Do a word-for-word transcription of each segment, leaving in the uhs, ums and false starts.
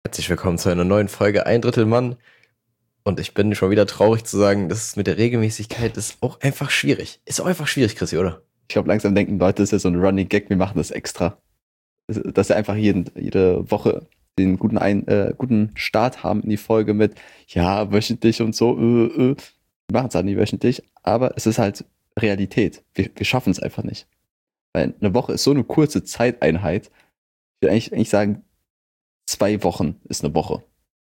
Herzlich willkommen zu einer neuen Folge Ein Drittel Mann. Und ich bin schon wieder traurig zu sagen, das ist mit der Regelmäßigkeit ist auch einfach schwierig. Ist auch einfach schwierig, Chrissy, oder? Ich glaube, langsam denken Leute, das ist ja so ein Running Gag, wir machen das extra. Dass wir einfach jeden, jede Woche den guten, ein, äh, guten Start haben in die Folge mit, ja, wöchentlich und so. Äh, äh. Wir machen es halt nicht wöchentlich, aber es ist halt Realität. Wir, wir schaffen es einfach nicht. Weil eine Woche ist so eine kurze Zeiteinheit. Ich will eigentlich, eigentlich sagen, zwei Wochen ist eine Woche.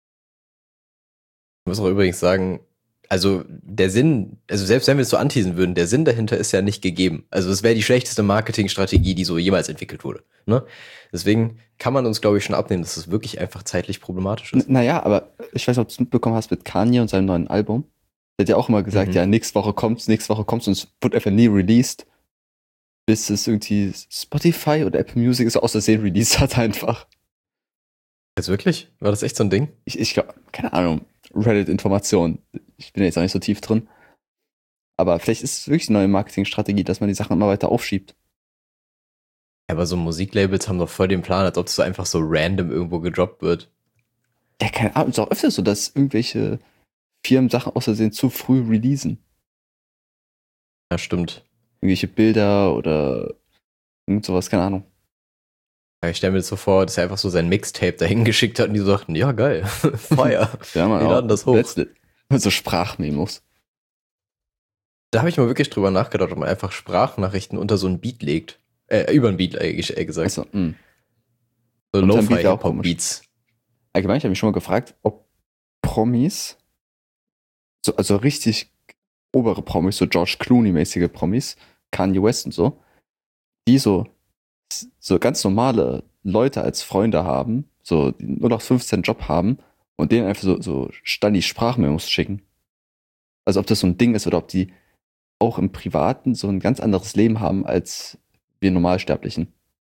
Ich muss auch übrigens sagen, also der Sinn, also selbst wenn wir es so anteasen würden, der Sinn dahinter ist ja nicht gegeben. Also es wäre die schlechteste Marketingstrategie, die so jemals entwickelt wurde. Ne? Deswegen kann man uns, glaube ich, schon abnehmen, dass es wirklich einfach zeitlich problematisch ist. N- Naja, aber ich weiß nicht, ob du es mitbekommen hast mit Kanye und seinem neuen Album. Der hat ja auch immer gesagt, Mhm. ja, nächste Woche kommt's, nächste Woche kommt's und es wird einfach nie released, bis es irgendwie Spotify oder Apple Music so aus Versehen released hat einfach. Jetzt wirklich? War das echt so ein Ding? Ich, ich glaube, keine Ahnung, Reddit-Informationen. Ich bin jetzt auch nicht so tief drin. Aber vielleicht ist es wirklich eine neue Marketingstrategie, dass man die Sachen immer weiter aufschiebt. Aber so Musiklabels haben doch voll den Plan, als ob es so einfach so random irgendwo gedroppt wird. Ja, keine Ahnung, es ist auch öfter so, dass irgendwelche Firmen Sachen aus Versehen zu früh releasen. Ja, stimmt. Irgendwelche Bilder oder irgend sowas, keine Ahnung. Ja, ich stelle mir das so vor, dass er einfach so sein Mixtape dahin geschickt hat und die so dachten, ja geil, Feuer, Ja, man, wir laden das hoch. Letzte, mit so Sprachmemos. Da habe ich mal wirklich drüber nachgedacht, ob man einfach Sprachnachrichten unter so ein Beat legt. Äh, über ein Beat, äh, eher gesagt. Also, mh. So Unter ein Beat wäre auch Lo-Fi-Hip-Hop-Beats. Allgemein, ich habe mich schon mal gefragt, ob Promis, so, also richtig obere Promis, so George Clooney-mäßige Promis, Kanye West und so, die so, so ganz normale Leute als Freunde haben, so die nur noch fünfzehn Job haben und denen einfach so, so ständig Sprachmemos schicken. Also ob das so ein Ding ist oder ob die auch im Privaten so ein ganz anderes Leben haben als wir Normalsterblichen.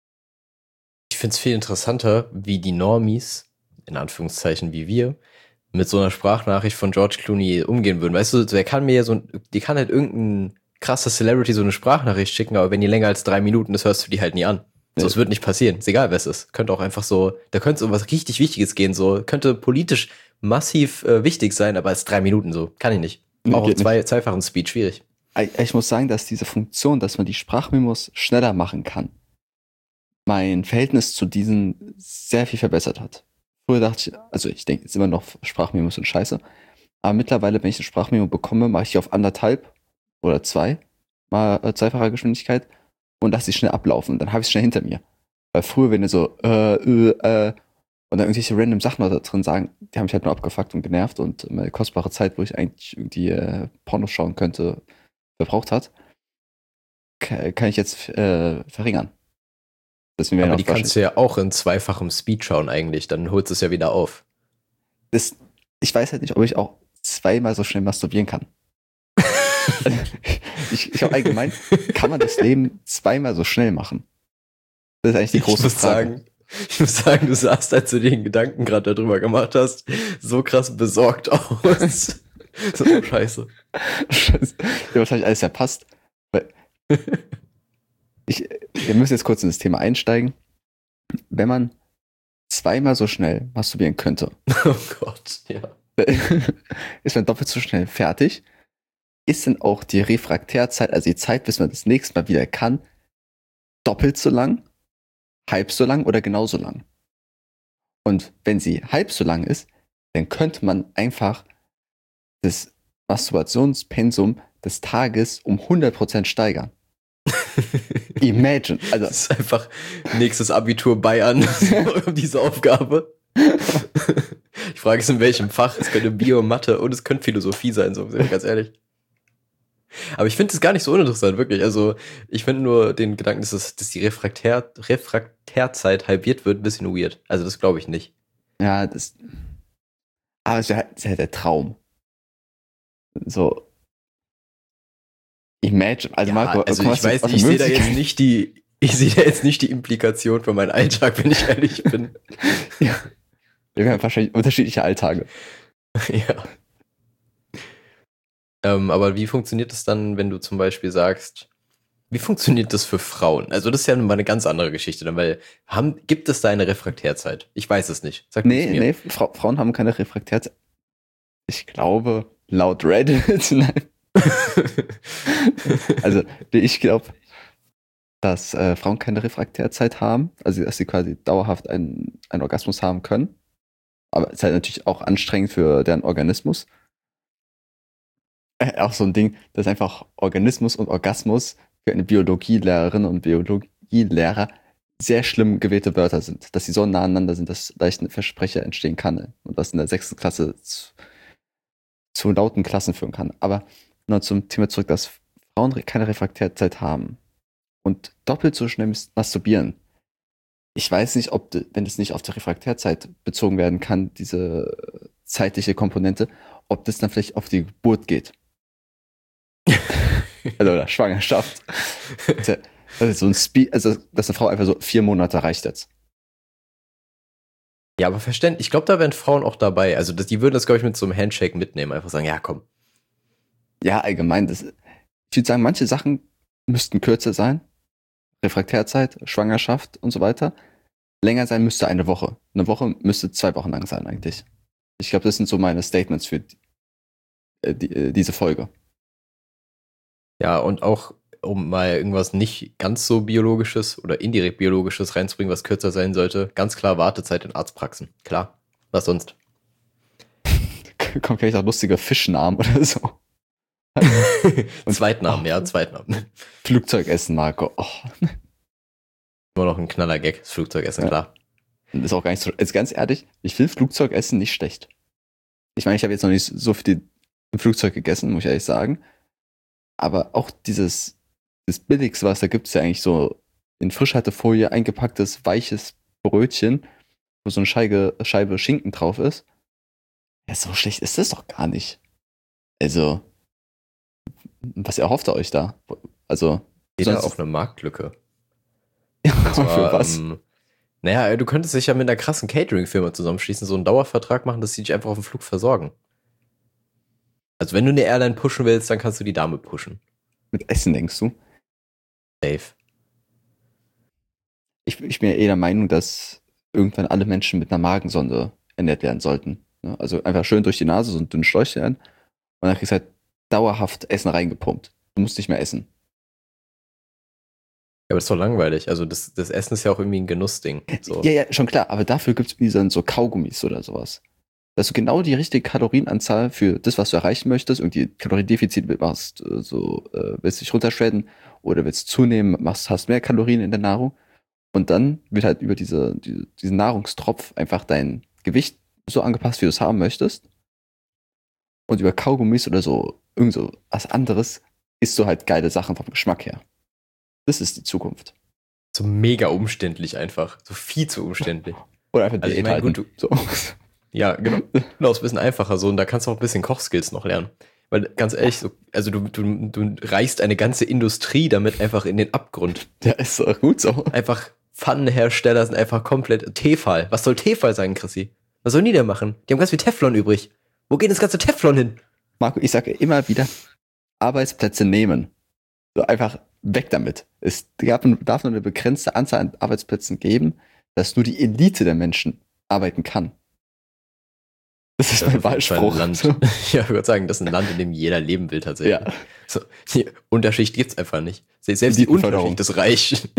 Ich finde es viel interessanter, wie die Normies, in Anführungszeichen wie wir, mit so einer Sprachnachricht von George Clooney umgehen würden. Weißt du, der kann mir ja so, die kann halt irgendein krasser Celebrity so eine Sprachnachricht schicken, aber wenn die länger als drei Minuten ist, hörst du die halt nie an. So, Nee. es wird nicht passieren. Ist egal, wer es ist. Könnte auch einfach so, da könnte es um was richtig Wichtiges gehen, so. Könnte politisch massiv äh, wichtig sein, aber als drei Minuten so. Kann ich nicht. Nee, Auch auf geht zwei, nicht. zweifachen Speed, schwierig. Ich muss sagen, dass diese Funktion, dass man die Sprachmemos schneller machen kann, mein Verhältnis zu diesen sehr viel verbessert hat. Früher dachte ich, also ich denke jetzt immer noch, Sprachmemos sind scheiße, aber mittlerweile, wenn ich eine Sprachmemo bekomme, mache ich die auf anderthalb oder zwei, mal äh, zweifacher Geschwindigkeit und lasse sie schnell ablaufen. Dann habe ich es schnell hinter mir. Weil früher, wenn ihr so äh, äh, äh, und dann irgendwelche random Sachen da drin sagen, die haben mich halt nur abgefuckt und genervt und meine kostbare Zeit, wo ich eigentlich irgendwie äh, Pornos schauen könnte, verbraucht hat, ka- kann ich jetzt äh, verringern. Deswegen werden Aber auch die kannst du ja auch in zweifachem Speed schauen eigentlich. Dann holst du es ja wieder auf. das, ich weiß halt nicht, ob ich auch zweimal so schnell masturbieren kann. ich ich glaube allgemein, kann man das Leben zweimal so schnell machen? Das ist eigentlich die Ich große muss Frage. sagen, ich muss sagen, du sahst, als du dir den Gedanken gerade darüber gemacht hast, so krass besorgt aus. So, oh, scheiße. Scheiße. Ja, wahrscheinlich alles verpasst. Weil ich, wir müssen jetzt kurz in das Thema einsteigen. Wenn man zweimal so schnell masturbieren könnte, Oh Gott, ja. ist man doppelt so schnell fertig. Ist denn auch die Refraktärzeit, also die Zeit, bis man das nächste Mal wieder kann, doppelt so lang, halb so lang oder genauso lang? Und wenn sie halb so lang ist, dann könnte man einfach das Masturbationspensum des Tages um hundert Prozent steigern. Imagine. Also, Das ist einfach nächstes Abitur Bayern um diese Aufgabe. Ich frage es in welchem Fach. Es könnte Bio, Mathe und es könnte Philosophie sein, so ganz ehrlich. Aber ich finde es gar nicht so uninteressant, wirklich. Also ich finde nur den Gedanken, dass, es, dass die Refraktär, Refraktärzeit halbiert wird, ein bisschen weird. Also das glaube ich nicht. ja, das. Aber es wäre halt, wär der Traum. So, imagine. Also, Ja, Marco, also guck mal, ich was du- weiß was nicht, für ich sehe da jetzt Möglichkeiten- nicht die, ich sehe da jetzt nicht die Implikation für meinen Alltag, wenn ich ehrlich bin. Ja. Wir haben wahrscheinlich unterschiedliche Alltage. Ja. Ähm, aber wie funktioniert es dann, wenn du zum Beispiel sagst, Wie funktioniert das für Frauen? Also das ist ja mal eine ganz andere Geschichte, dann, weil haben, gibt es da eine Refraktärzeit? Ich weiß es nicht. Sag Nee, mir. nee, Fra Frauen haben keine Refraktärzeit. Ich glaube, laut Reddit, nein. Also, ich glaube, dass äh, Frauen keine Refraktärzeit haben, also dass sie quasi dauerhaft einen, einen Orgasmus haben können. Aber es ist halt natürlich auch anstrengend für deren Organismus. Äh, auch so ein Ding, dass einfach Organismus und Orgasmus für eine Biologielehrerin und Biologielehrer sehr schlimm gewählte Wörter sind. Dass sie so nah aneinander sind, dass leicht ein Versprecher entstehen kann und was in der sechsten Klasse zu, zu lauten Klassen führen kann. Aber noch zum Thema zurück, dass Frauen keine Refraktärzeit haben und doppelt so schnell masturbieren. Ich weiß nicht, ob, wenn es nicht auf die Refraktärzeit bezogen werden kann, diese zeitliche Komponente, ob das dann vielleicht auf die Geburt geht. Also, oder Schwangerschaft. Das ist so ein Speed, also, dass eine Frau einfach so vier Monate reicht jetzt. Ja, aber verständlich. Ich glaube, da wären Frauen auch dabei. Also, das, die würden das, glaube ich, mit so einem Handshake mitnehmen. Einfach sagen, ja, komm. Ja, allgemein. Das, ich würde sagen, manche Sachen müssten kürzer sein. Refraktärzeit, Schwangerschaft und so weiter. Länger sein müsste eine Woche. Eine Woche müsste zwei Wochen lang sein, eigentlich. Ich glaube, das sind so meine Statements für die, äh, die, äh, diese Folge. Ja, und auch, um mal irgendwas nicht ganz so biologisches oder indirekt biologisches reinzubringen, was kürzer sein sollte, ganz klar Wartezeit in Arztpraxen. Klar. Was sonst? Kommt vielleicht auch lustiger Fischnamen oder so. Zweitnamen, oh, ja, Zweitnamen. Flugzeugessen, Marco. Oh. Immer noch ein Knaller-Gag, das Flugzeugessen, Ja. klar. Das ist auch gar nicht so. Jetzt ganz ehrlich, ich finde Flugzeugessen nicht schlecht. Ich meine, ich habe jetzt noch nicht so viel im Flugzeug gegessen, muss ich ehrlich sagen. Aber auch dieses, das Billigste, was da gibt, ist ja eigentlich so in Frischhaltefolie eingepacktes, weiches Brötchen, wo so eine Scheibe, Scheibe Schinken drauf ist. Ja, so schlecht ist das doch gar nicht. Also, was erhofft ihr euch da? Also, Jeder auch eine Marktlücke. Ja, zwar, für was? Ähm, naja, du könntest dich ja mit einer krassen Catering-Firma zusammenschließen, so einen Dauervertrag machen, dass sie dich einfach auf dem Flug versorgen. Also wenn du eine Airline pushen willst, dann kannst du die Dame pushen. Mit Essen, denkst du? Safe. Ich, ich bin ja eh der Meinung, dass irgendwann alle Menschen mit einer Magensonde ernährt werden sollten. Ne? Also einfach schön durch die Nase so ein dünnes Schläuchchen und dann kriegst du halt dauerhaft Essen reingepumpt. Du musst nicht mehr essen. Ja, aber das ist doch langweilig. Also das, das Essen ist ja auch irgendwie ein Genussding. So. Ja, ja, schon klar, aber dafür gibt es dann so Kaugummis oder sowas. Dass du genau die richtige Kalorienanzahl für das, was du erreichen möchtest, irgendwie Kaloriendefizit machst, äh, so äh, willst dich runterschredden oder willst zunehmen, machst, hast mehr Kalorien in der Nahrung. Und dann wird halt über diese, diese, diesen Nahrungstropf einfach dein Gewicht so angepasst, wie du es haben möchtest. Und über Kaugummis oder so, irgend so was anderes, isst du halt geile Sachen vom Geschmack her. Das ist die Zukunft. So mega umständlich einfach. So viel zu umständlich. Oder einfach Also ich Diät meine, halten. gut, du, So. ja, genau. Genau, ist ein bisschen einfacher so und da kannst du auch ein bisschen Kochskills noch lernen. Weil ganz ehrlich, so, also du, du, du reißt eine ganze Industrie damit einfach in den Abgrund. Ja, ist doch gut so. Einfach Pfannenhersteller sind einfach komplett Tefal. Was soll Tefal sein, Chrissy? Was sollen die denn machen? Die haben ganz viel Teflon übrig. Wo geht das ganze Teflon hin? Marco, ich sage immer wieder, Arbeitsplätze nehmen. So einfach weg damit. Es darf nur eine begrenzte Anzahl an Arbeitsplätzen geben, dass nur die Elite der Menschen arbeiten kann. Das ist Das mein ist auf jeden Fall ein Wahlspruch. Land. Ja, ich würde sagen, das ist ein Land, in dem jeder leben will tatsächlich. Ja. So, die Unterschicht gibt's einfach nicht. Selbst die Elitenförderung. Unterschicht ist reich.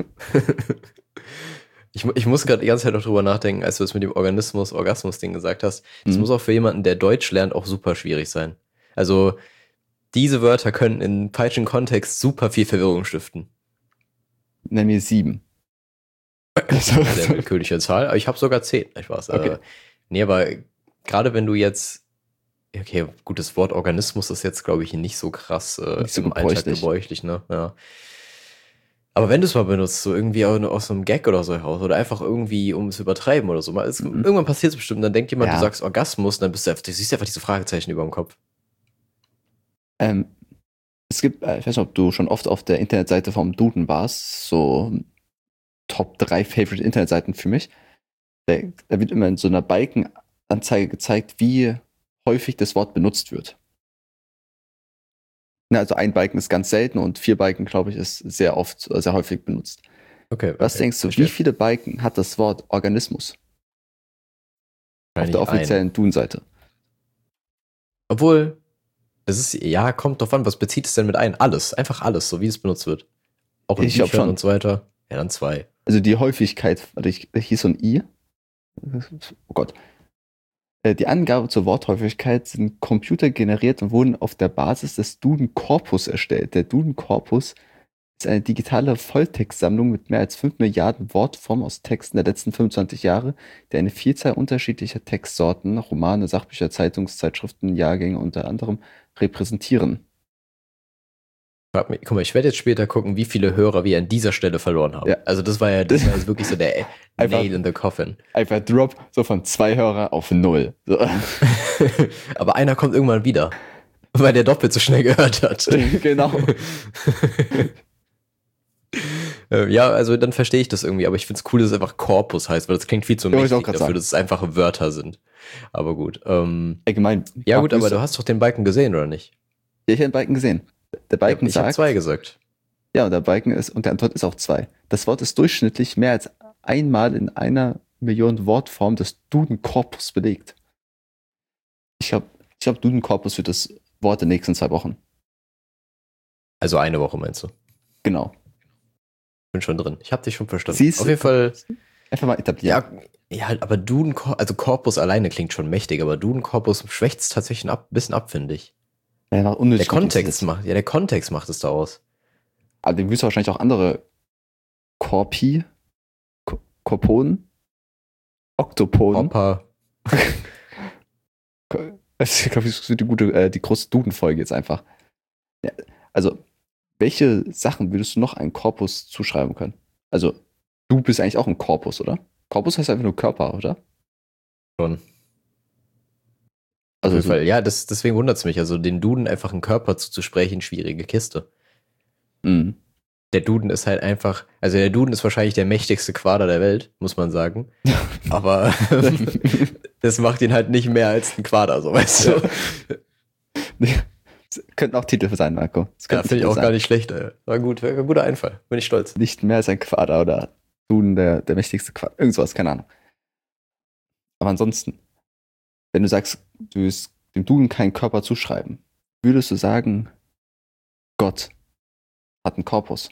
Ich, ich muss gerade die ganze Zeit noch drüber nachdenken, als du das mit dem Organismus, Orgasmus-Ding gesagt hast. Das Mhm. muss auch für jemanden, der Deutsch lernt, auch super schwierig sein. Also, diese Wörter können in falschen Kontext super viel Verwirrung stiften. Nenn mir sieben. Sehr willkürliche Zahl, aber ich habe sogar zehn. Ich weiß. Okay. Äh, nee, aber gerade wenn du jetzt, okay, gut, das Wort Organismus ist jetzt, glaube ich, nicht so krass äh, Nicht so im Alltag gebräuchlich. gebräuchlich, ne? Ja. Aber wenn du es mal benutzt, so irgendwie auch aus so einem Gag oder so heraus oder einfach irgendwie, um es zu übertreiben oder so, mal, es, Mhm. irgendwann passiert es bestimmt, dann denkt jemand, Ja. du sagst Orgasmus, dann bist du, du siehst einfach diese Fragezeichen über dem Kopf. Ähm, es gibt, äh, ich weiß nicht, ob du schon oft auf der Internetseite vom Duden warst, so Top drei Favorite Internetseiten für mich. Da, da wird immer in so einer Balkenanzeige gezeigt, wie häufig das Wort benutzt wird. Na, also ein Balken ist ganz selten und vier Balken, glaube ich, ist sehr oft, äh, sehr häufig benutzt. Okay. Was okay, denkst du, verstehe. wie viele Balken hat das Wort Organismus auf der Wahrscheinlich ein. offiziellen Duden-Seite? Obwohl, das ist, ja, kommt drauf an, was bezieht es denn mit ein? Alles, einfach alles, so wie es benutzt wird. Auch in Ich glaube Büchern schon. und so weiter. Ja, dann zwei. Also die Häufigkeit, warte, ich, hier ist so ein I. Oh Gott. Äh, Die Angaben zur Worthäufigkeit sind computergeneriert und wurden auf der Basis des Duden-Korpus erstellt. Der Duden-Korpus ist eine digitale Volltextsammlung mit mehr als fünf Milliarden Wortformen aus Texten der letzten fünfundzwanzig Jahre, die eine Vielzahl unterschiedlicher Textsorten, Romane, Sachbücher, Zeitungszeitschriften, Jahrgänge unter anderem repräsentieren. Frag mich, guck mal, ich werde jetzt später gucken, wie viele Hörer wir an dieser Stelle verloren haben. Ja. Also das war ja, das war jetzt wirklich so der Einfach- Nail in the Coffin. Einfach Drop so von zwei Hörer auf null. So. Aber einer kommt irgendwann wieder, weil der doppelt so schnell gehört hat. Genau. Äh, Ja, also dann verstehe ich das irgendwie, aber ich finde es cool, dass es einfach Korpus heißt, weil das klingt viel zu Ja, wollte ich auch mächtig grad dafür, sagen. dass es einfache Wörter sind. Aber gut. Ähm, Allgemein. ja gut, aber Fachwüste- du hast doch den Balken gesehen, oder nicht? Ja, ich habe den Balken gesehen. Der Balken Ich habe sagt, zwei gesagt. ja, und der Balken ist, und der Antwort ist auch zwei. Das Wort ist durchschnittlich mehr als einmal in einer Million Wortform des Duden-Korpus belegt. Ich glaube, ich glaub, Duden-Korpus wird das Wort der nächsten zwei Wochen. Also eine Woche meinst du? Genau. Bin schon drin. Ich habe dich schon verstanden. Siehst Auf jeden Fall. Einfach mal etablieren. Ja, ja, aber Duden, also Korpus alleine klingt schon mächtig, aber Duden-Korpus schwächt es tatsächlich ein ab- bisschen ab, finde ich. Ja, ja, unnötig Der Kontext kompliziert. macht, ja, der Kontext macht es da aus. Aber dann wirst du wahrscheinlich auch andere Korpi, Ko- Korponen, Oktopoden. Opa. Ko- Ich glaube, das wird die gute, äh, die große Duden-Folge jetzt einfach. Ja, also, welche Sachen würdest du noch einem Korpus zuschreiben können? Also, du bist eigentlich auch ein Korpus, oder? Korpus heißt einfach nur Körper, oder? Schon. Auf Also, jeden so, Fall. Ja, das, deswegen wundert es mich. Also den Duden einfach einen Körper zuzusprechen, schwierige Kiste. mh. Der Duden ist halt einfach, also der Duden ist wahrscheinlich der mächtigste Quader der Welt, muss man sagen. Aber das macht ihn halt nicht mehr als ein Quader, so weißt du. Das könnten auch Titel sein, Marco. Das Ja, könnten finde ich Titel auch sein. gar nicht schlecht. Ey. War gut, war ein guter Einfall. Bin ich stolz. Nicht mehr als ein Quader oder Duden, der, der mächtigste Quader. Irgend sowas, keine Ahnung. Aber ansonsten, wenn du sagst, du willst dem Duden keinen Körper zuschreiben, würdest du sagen, Gott hat einen Korpus?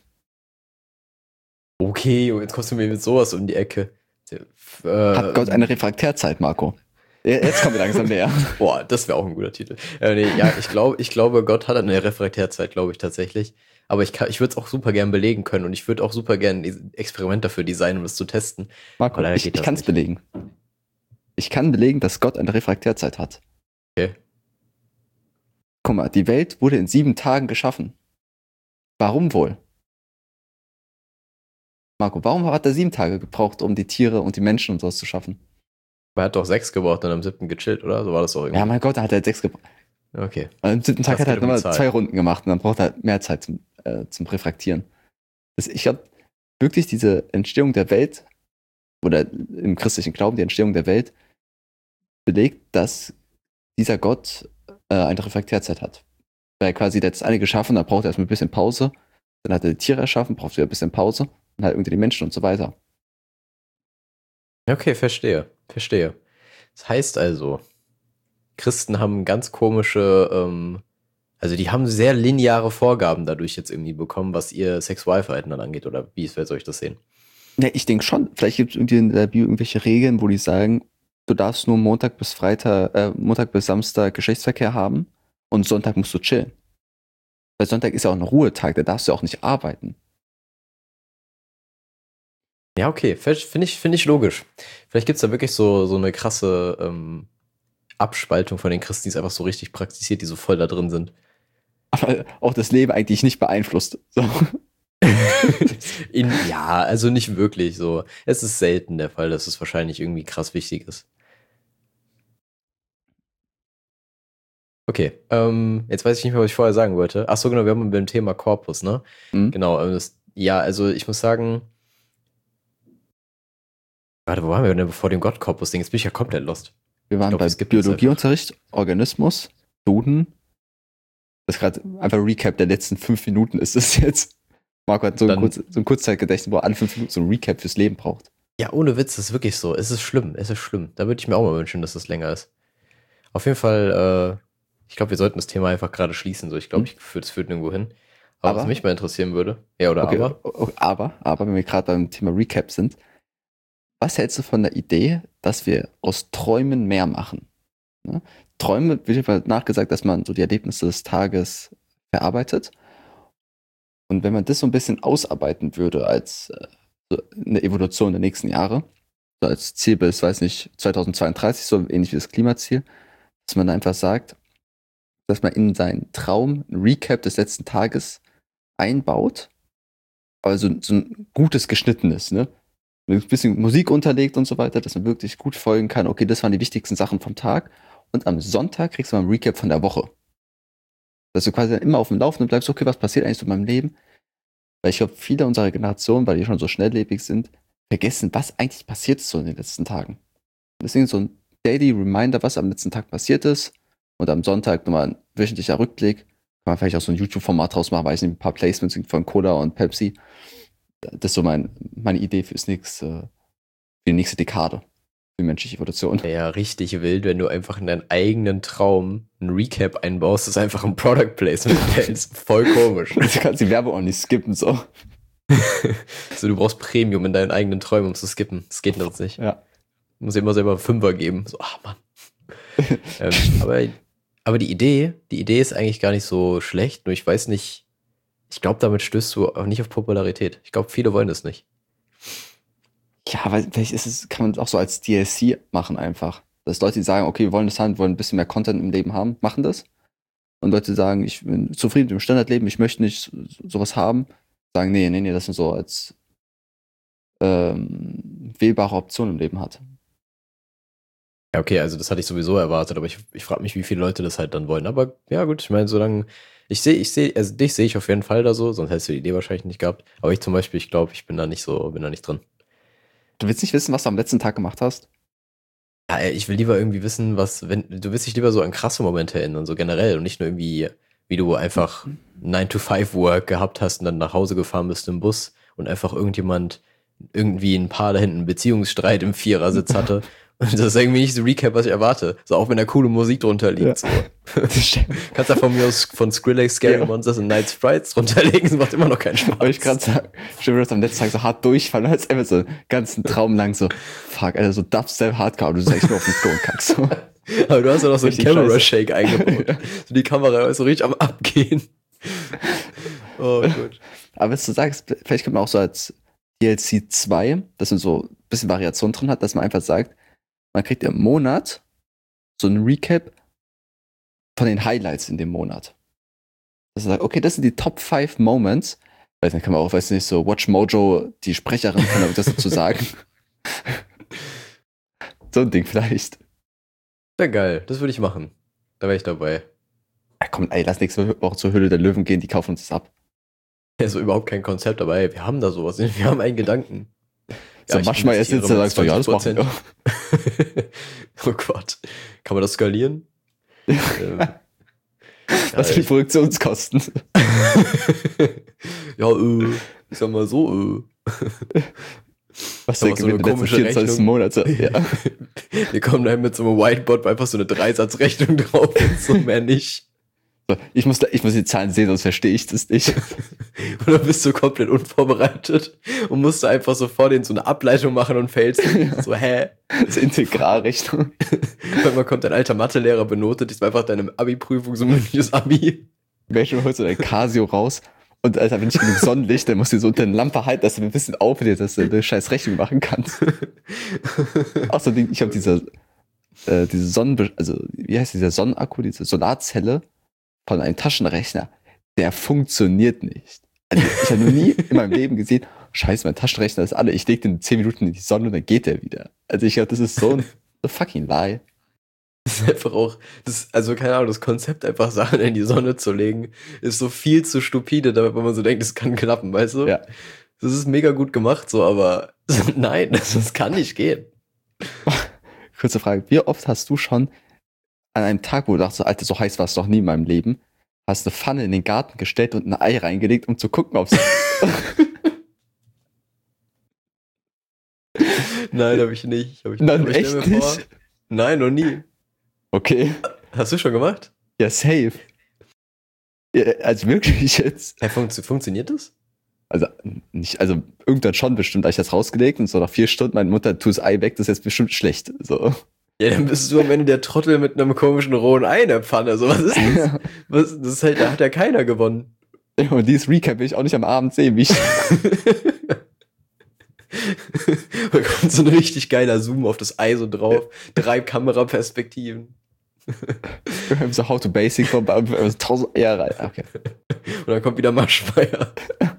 Okay, jetzt kommst du mir mit sowas um die Ecke. Äh, Hat Gott eine Refraktärzeit, Marco? Ja, jetzt kommen wir langsam näher. Boah, das wäre auch ein guter Titel. Äh, nee, ja, ich glaube, ich glaube, Gott hat eine Refraktärzeit, glaube ich tatsächlich. Aber ich, kann- ich würde es auch super gern belegen können und ich würde auch super gern ein Experiment dafür designen, um das zu testen. Marco, Aber leider ich, geht ich das kann es nicht. belegen. Ich kann belegen, dass Gott eine Refraktärzeit hat. Okay. Guck mal, die Welt wurde in sieben Tagen geschaffen. Warum wohl? Marco, warum hat er sieben Tage gebraucht, um die Tiere und die Menschen und sowas zu schaffen? Aber er hat doch sechs gebraucht und am siebten gechillt, oder? So war das doch irgendwie. Ja, mein Gott, da hat er sechs gebraucht. Okay. Und am siebten Tag Das hat er geht halt um die nochmal Zahl. zwei Runden gemacht und dann braucht er halt mehr Zeit zum, äh, zum Refraktieren. Das, ich glaube, wirklich diese Entstehung der Welt oder im christlichen Glauben die Entstehung der Welt belegt, dass dieser Gott äh, eine Refraktierzeit hat. Weil quasi der hat das eine geschaffen, dann braucht er erstmal ein bisschen Pause, dann hat er die Tiere erschaffen, braucht wieder ein bisschen Pause und halt irgendwie die Menschen und so weiter. Okay, verstehe. Verstehe. Das heißt also, Christen haben ganz komische, ähm, also die haben sehr lineare Vorgaben dadurch jetzt irgendwie bekommen, was ihr Sexualverhalten dann angeht, oder wie soll ich das sehen? Ja, ich denke schon. Vielleicht gibt es irgendwie in der Bibel irgendwelche Regeln, wo die sagen, du darfst nur Montag bis Freitag, äh, Montag bis Samstag Geschlechtsverkehr haben und Sonntag musst du chillen. Weil Sonntag ist ja auch ein Ruhetag, da darfst du auch nicht arbeiten. Ja, okay, finde ich, finde ich logisch. Vielleicht gibt es da wirklich so, so eine krasse ähm, Abspaltung von den Christen, die es einfach so richtig praktiziert, die so voll da drin sind. Aber auch das Leben eigentlich nicht beeinflusst. So. In, ja, also nicht wirklich so. Es ist selten der Fall, dass es wahrscheinlich irgendwie krass wichtig ist. Okay, ähm, jetzt weiß ich nicht mehr, was ich vorher sagen wollte. Ach so, genau, wir haben beim Thema Korpus, ne? Hm? Genau, ähm, das, ja, also ich muss sagen, warte, wo waren wir denn vor dem Gott-Korpus-Ding? Jetzt bin ich ja komplett lost. Wir waren glaub, bei wir skippen das Biologieunterricht, Organismus, Duden, Das ist gerade einfach ein Recap der letzten fünf Minuten ist es jetzt. Marco hat so ein, kurz, so ein Kurzzeitgedächtnis, wo er alle fünf Minuten so ein Recap fürs Leben braucht. Ja, ohne Witz, das ist wirklich so. Es ist schlimm, es ist schlimm. Da würde ich mir auch mal wünschen, dass es länger ist. Auf jeden Fall, äh, ich glaube, wir sollten das Thema einfach gerade schließen. So, ich glaube, Hm. ich führt, das führt nirgendwo hin. Aber, Aber- was mich mal interessieren würde, ja oder Okay, aber, o- o- aber, aber, wenn wir gerade beim Thema Recap sind, was hältst du von der Idee, dass wir aus Träumen mehr machen? Ne? Träume, wird immer nachgesagt, dass man so die Erlebnisse des Tages verarbeitet. Und wenn man das so ein bisschen ausarbeiten würde als äh, so eine Evolution der nächsten Jahre, so als Ziel bis, weiß nicht, zweitausendzweiunddreißig, so ähnlich wie das Klimaziel, dass man einfach sagt, dass man in seinen Traum ein Recap des letzten Tages einbaut, also so ein gutes geschnittenes, ne? Ein bisschen Musik unterlegt und so weiter, dass man wirklich gut folgen kann, okay, das waren die wichtigsten Sachen vom Tag. Und am Sonntag kriegst du mal ein Recap von der Woche. Dass du quasi immer auf dem Laufenden bleibst, okay, was passiert eigentlich so in meinem Leben? Weil ich glaube, viele unserer Generationen, weil die schon so schnelllebig sind, vergessen, was eigentlich passiert ist so in den letzten Tagen. Deswegen so ein Daily Reminder, was am letzten Tag passiert ist. Und am Sonntag nochmal ein wöchentlicher Rückblick. Kann man vielleicht auch so ein YouTube-Format draus machen, weiß nicht, ein paar Placements von Cola und Pepsi. Das ist so mein, meine Idee fürs nächste, für die nächste Dekade. Für die menschliche Evolution. wäre ja richtig wild, wenn du einfach in deinen eigenen Traum ein Recap einbaust, das einfach ein Product Placement hältst. Voll komisch. Du kannst die Werbung auch nicht skippen, so. Also du brauchst Premium in deinen eigenen Träumen, um zu skippen. Das geht sonst nicht. Ja. Du musst dir immer selber einen Fünfer geben. So, ach Mann. ähm, aber, aber die Idee, die Idee ist eigentlich gar nicht so schlecht, nur ich weiß nicht, ich glaube, damit stößt du auch nicht auf Popularität. Ich glaube, viele wollen das nicht. Ja, weil vielleicht ist es, kann man auch so als D L C machen einfach. Dass Leute, die sagen, okay, wir wollen das haben, wir wollen ein bisschen mehr Content im Leben haben, machen das. Und Leute sagen, ich bin zufrieden mit dem Standardleben, ich möchte nicht so- sowas haben, sagen, nee, nee, nee, das ist so als ähm, wählbare Option im Leben hat. Ja, okay, also das hatte ich sowieso erwartet, aber ich, ich frage mich, wie viele Leute das halt dann wollen. Aber ja, gut, ich meine, solange. Ich sehe, ich sehe, also dich sehe ich auf jeden Fall da so, sonst hättest du die Idee wahrscheinlich nicht gehabt. Aber ich zum Beispiel, ich glaube, ich bin da nicht so, bin da nicht drin. Du willst nicht wissen, was du am letzten Tag gemacht hast? Ja, ey, ich will lieber irgendwie wissen, was, wenn, du willst dich lieber so an krasse Momente erinnern, so generell und nicht nur irgendwie, wie du einfach nine to five Work gehabt hast und dann nach Hause gefahren bist im Bus und einfach irgendjemand, irgendwie ein Paar da hinten einen Beziehungsstreit im Vierersitz hatte. Und das ist irgendwie nicht so Recap, was ich erwarte. So, auch wenn da coole Musik drunter liegt. So. Kannst da von mir aus von Skrillex, Scary Ja. Monsters und Night Sprites drunterlegen, das macht immer noch keinen Spaß. Aber ich gerade sagen, stimmt, du hast am letzten Tag so hart durchfallen, als einfach so einen ganzen Traum lang so, fuck, Alter, so Dubstep Hardcore, und du sagst nur auf den Klo und kackst so. Aber du hast ja noch so einen Richtig Camera-Shake eingebaut. Ja. So die Kamera ist so richtig am Abgehen. Oh gut. Aber was du sagst, vielleicht könnte man auch so als D L C zwei, dass man so ein bisschen Variation drin hat, dass man einfach sagt, man kriegt im Monat so ein Recap von den Highlights in dem Monat. Dass man sagt, okay, das sind die Top five Moments. Weil dann kann man auch, weiß nicht, so Watch Mojo, die Sprecherin, kann auch das dazu sagen. So ein Ding vielleicht. Ja, geil. Das würde ich machen. Da wäre ich dabei. Ja, komm, ey, lass nächste Woche zur Höhle der Löwen gehen, die kaufen uns das ab. Ja, so überhaupt kein Konzept dabei. Wir haben da sowas. Wir haben einen Gedanken. So, ich manchmal erst investiere sitzt da, mit sagst du, ja, das machen zwanzig wir. Oh Gott. Kann man das skalieren? ähm, Was sind die Produktionskosten? ja, äh, ich sag mal so, äh. Was Da der war so eine Gewinn der letzten komische vierundzwanzig Rechnung. Monate? Ja. Wir kommen dahin mit so einem Whiteboard, wo einfach so eine Dreisatzrechnung drauf ist, so mehr nicht. So, ich, muss, da- ich muss die Zahlen sehen, sonst verstehe ich das nicht. Oder bist du komplett unvorbereitet und musst du einfach so vor denen so eine Ableitung machen und fällst so, hä? Das ist Integralrechnung. Weil man kommt, dein alter Mathelehrer benotet, das war einfach deine Abi-Prüfung, so ein mündliches Abi. Welche holst du dein Casio raus? Und Alter, wenn nicht genug Sonnenlicht, dann musst du so unter eine Lampe halten, dass du ein bisschen aufhältst, dass du eine scheiß Rechnung machen kannst. Außerdem, ich habe diese, äh, diese Sonnen, also wie heißt dieser Sonnenakku, diese Solarzelle von einem Taschenrechner, der funktioniert nicht. Also ich habe noch nie in meinem Leben gesehen, scheiße, mein Taschenrechner ist alle, ich leg den zehn Minuten in die Sonne und dann geht der wieder. Also ich glaube, das ist so ein so fucking lie. Das ist einfach auch, das, also keine Ahnung, das Konzept, einfach Sachen in die Sonne zu legen, ist so viel zu stupide, damit man so denkt, es kann klappen, weißt du? Ja. Das ist mega gut gemacht, so, aber nein, das, das kann nicht gehen. Kurze Frage, wie oft hast du schon an einem Tag, wo du dachtest, Alter, so heiß war es doch nie in meinem Leben, hast eine Pfanne in den Garten gestellt und ein Ei reingelegt, um zu gucken, ob es... Nein, habe ich nicht. Hab ich Nein, aber ich stell echt mir vor- nicht? Nein, noch nie. Okay. Hast du schon gemacht? Ja, safe. Ja, also wirklich jetzt. Hey, funktio- funktioniert das? Also, nicht, also irgendwann schon bestimmt, da ich das rausgelegt und so nach vier Stunden, meine Mutter, tu das Ei weg, das ist jetzt bestimmt schlecht. So. Ja, dann bist du am Ende der Trottel mit einem komischen rohen Ei in der Pfanne. So, was ist das? Was, das ist halt, da hat ja keiner gewonnen. Ja, und dieses Recap will ich auch nicht am Abend sehen, wie ich. Da kommt so ein richtig geiler Zoom auf das Ei so drauf. Drei Kameraperspektiven. so How to Basic von also tausend Eier rein. Okay. Und dann kommt wieder Maschmeyer.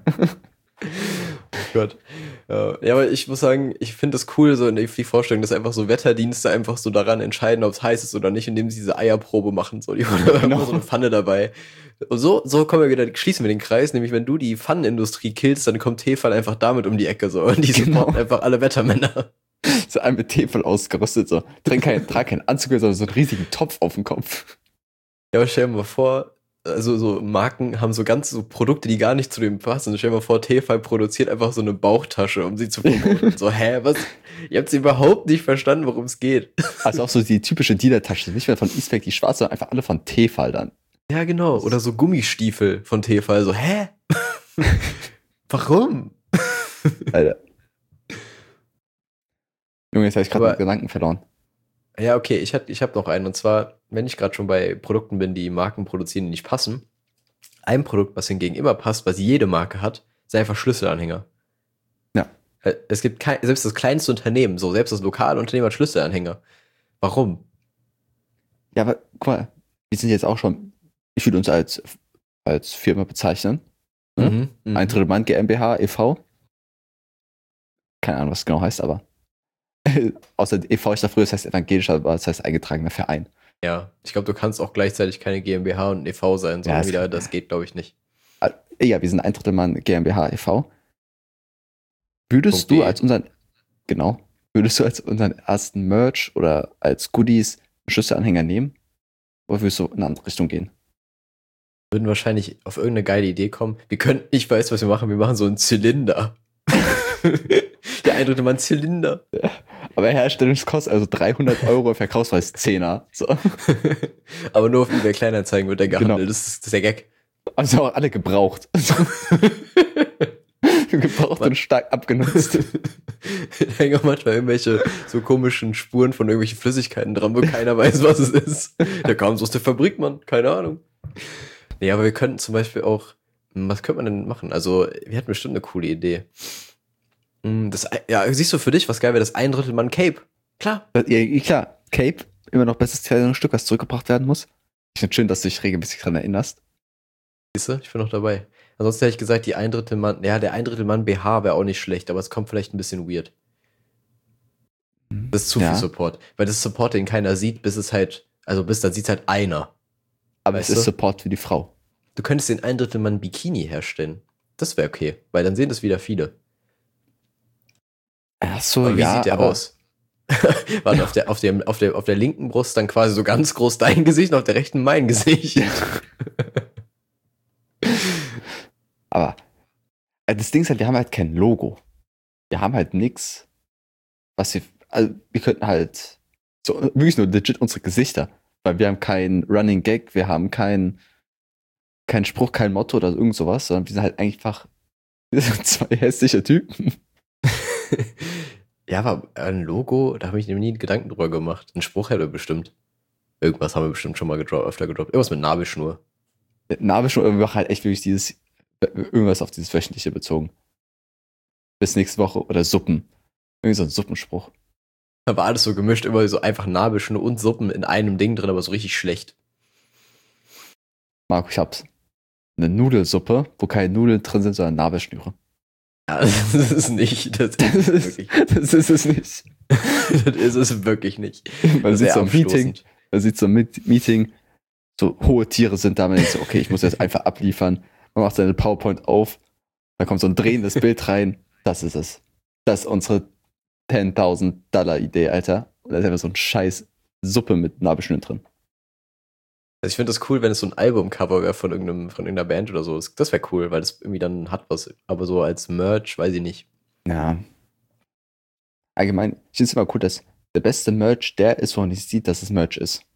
Oh Gott. Ja, ja, aber ich muss sagen, ich finde das cool, so in die die Vorstellung, dass einfach so Wetterdienste einfach so daran entscheiden, ob es heiß ist oder nicht, indem sie diese Eierprobe machen. So, die haben Genau. immer so eine Pfanne dabei. Und so, so kommen wir wieder, schließen wir den Kreis, nämlich wenn du die Pfannenindustrie killst, dann kommt Tefal einfach damit um die Ecke so. Und die Genau. supporten einfach alle Wettermänner. So ein mit Tee voll ausgerüstet, so. Trink kein, trag keinen Anzug, sondern so einen riesigen Topf auf dem Kopf. Ja, aber stell dir mal vor, also so Marken haben so ganz so Produkte, die gar nicht zu dem passen. Stell dir mal vor, Tefal produziert einfach so eine Bauchtasche, um sie zu promoten. So, hä, was? Ihr habt überhaupt nicht verstanden, worum es geht. Also auch so die typische Dealer-Tasche, nicht mehr von Eastpak die schwarze, sondern einfach alle von Tefal dann. Ja, genau. Oder so Gummistiefel von Tefal. So, hä? Warum? Alter. Junge, jetzt habe ich gerade Aber- den Gedanken verloren. Ja, okay, ich hab, ich hab noch einen. Und zwar, wenn ich gerade schon bei Produkten bin, die Marken produzieren, die nicht passen. Ein Produkt, was hingegen immer passt, was jede Marke hat, sind einfach Schlüsselanhänger. Ja. Äh, Es gibt kein, selbst das kleinste Unternehmen, so selbst das lokale Unternehmen hat Schlüsselanhänger. Warum? Ja, aber guck mal, wir sind jetzt auch schon, ich würde uns als, als Firma bezeichnen. Ja? Mhm, mhm. Ein Drittel Mann GmbH e V. Keine Ahnung, was es genau heißt, aber außer e V ist da früher, das heißt evangelischer, aber das heißt eingetragener Verein. Ja, ich glaube, du kannst auch gleichzeitig keine GmbH und ein E V sein, Ja, sondern das wieder, kann- das geht, glaube ich, nicht. Ja, wir sind ein Drittel Mann GmbH e V. Würdest du .de. als unseren, genau, würdest du als unseren ersten Merch oder als Goodies einen Schlüsselanhänger nehmen? Oder würdest du in eine andere Richtung gehen? Würden wahrscheinlich auf irgendeine geile Idee kommen. Wir könnten, ich weiß, was wir machen, wir machen so einen Zylinder. Der ein Drittel Mann Zylinder. Aber Herstellungskosten, also dreihundert Euro, Verkaufspreis zehner. So. Aber nur auf eBay Kleinanzeigen wird der gehandelt. Genau. Das, ist, das ist der Gag. Also auch alle gebraucht. gebraucht und stark abgenutzt. Da hängen auch manchmal irgendwelche so komischen Spuren von irgendwelchen Flüssigkeiten dran, wo keiner weiß, was es ist. Der kam so aus der Fabrik, Mann. Keine Ahnung. Nee, aber wir könnten zum Beispiel auch, was könnte man denn machen? Also, wir hatten bestimmt eine coole Idee. Hm, Das, ja, siehst du für dich, was geil wäre, das ein Drittel Mann Cape. Klar. Ja, klar, Cape, immer noch bestes Kleidungsstück, was zurückgebracht werden muss. Ich finde schön, dass du dich regelmäßig daran erinnerst. Siehst du, ich bin noch dabei. Ansonsten hätte ich gesagt, die ein Drittel Mann, ja, der ein Drittel Mann B H wäre auch nicht schlecht, aber es kommt vielleicht ein bisschen weird. Das ist zu Ja. viel Support. Weil das Support, den keiner sieht, bis es halt, also bis dann sieht es halt einer. Aber Weißt es ist du? Support für die Frau. Du könntest den ein Drittel Mann Bikini herstellen. Das wäre okay, weil dann sehen das wieder viele. Ach so, Aber wie ja, sieht der aber aus? Warte, auf der, auf, dem, auf, der, auf der linken Brust dann quasi so ganz groß dein Gesicht und auf der rechten mein Gesicht. Aber äh, das Ding ist halt, wir haben halt kein Logo. Wir haben halt nix, was wir, also wir könnten halt so wirklich nur legit unsere Gesichter, weil wir haben kein Running Gag, wir haben kein kein Spruch, kein Motto oder irgend sowas, sondern wir sind halt einfach wir sind zwei hässliche Typen. Ja, aber ein Logo, da habe ich mir nie Gedanken drüber gemacht. Ein Spruch hätte bestimmt. Irgendwas haben wir bestimmt schon mal gedroppt, öfter gedroppt. Irgendwas mit Nabelschnur. Name schon, wir machen halt echt wirklich dieses irgendwas auf dieses Wöchentliche bezogen. Bis nächste Woche oder Suppen. Irgendwie so ein Suppenspruch. Da war alles so gemischt, immer so einfach Nabelschnur und Suppen in einem Ding drin, aber so richtig schlecht. Marco, ich hab's. Eine Nudelsuppe, wo keine Nudeln drin sind, sondern Nabelschnüre. Ja, das ist es nicht. Das ist es wirklich. Das ist es nicht. Das ist es wirklich nicht. Man Das sieht ist so sehr ein Meeting, abstoßend. man sieht so ein Mit- Meeting, so hohe Tiere sind da, man denkt so, okay, ich muss jetzt einfach abliefern. Man macht seine PowerPoint auf, da kommt so ein drehendes Bild rein. Das ist es. Das ist unsere zehntausend Dollar Idee, Alter. Und da ist einfach so ein scheiß Suppe mit Nabelschnüren drin. Also ich finde das cool, wenn es so ein Albumcover wäre von irgendeinem, von irgendeiner Band oder so. Das, das wäre cool, weil das irgendwie dann hat was. Aber so als Merch, weiß ich nicht. Ja. Allgemein, ich finde es immer cool, dass der beste Merch der ist, wo man nicht sieht, dass es Merch ist.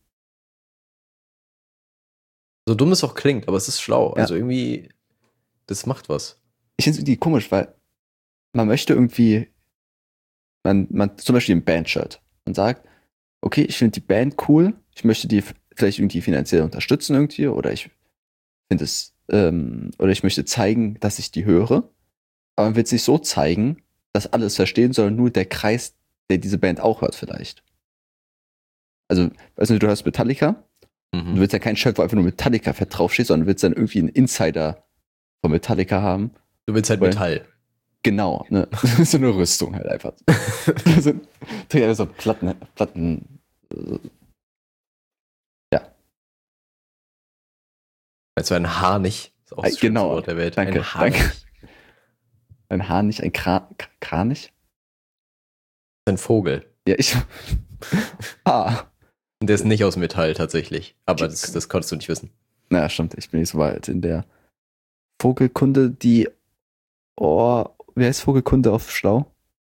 So dumm es auch klingt, aber es ist schlau. Ja. Also irgendwie, das macht was. Ich finde es irgendwie komisch, weil man möchte irgendwie, man, man zum Beispiel ein Bandshirt und sagt, okay, ich finde die Band cool, ich möchte die f- vielleicht irgendwie finanziell unterstützen irgendwie oder ich finde es, ähm, oder ich möchte zeigen, dass ich die höre, aber man will es nicht so zeigen, dass alle es verstehen, sondern nur der Kreis, der diese Band auch hört vielleicht. Also, weißt du, du hörst Metallica, Mhm. du willst ja kein Shirt, wo einfach nur Metallica fett draufsteht, sondern du willst dann irgendwie einen Insider von Metallica haben. Du willst halt Weil- Metall. Genau, ne? So eine Rüstung halt einfach. so, trägt einfach so Platten, Platten, äh, ja, Meinst du ein Haar nicht? Das ist auch Äh, das schönste genau. Wort der Welt. Danke, Ein Haar danke. nicht. ein Hahn nicht, ein Kra K- Kranich? Ein Vogel. Ja, ich. ah. Und der ist nicht aus Metall tatsächlich. Aber das, das konntest du nicht wissen. Na, stimmt, ich bin nicht so weit in der Vogelkunde, die. Oh, wer ist Vogelkunde auf Schlau?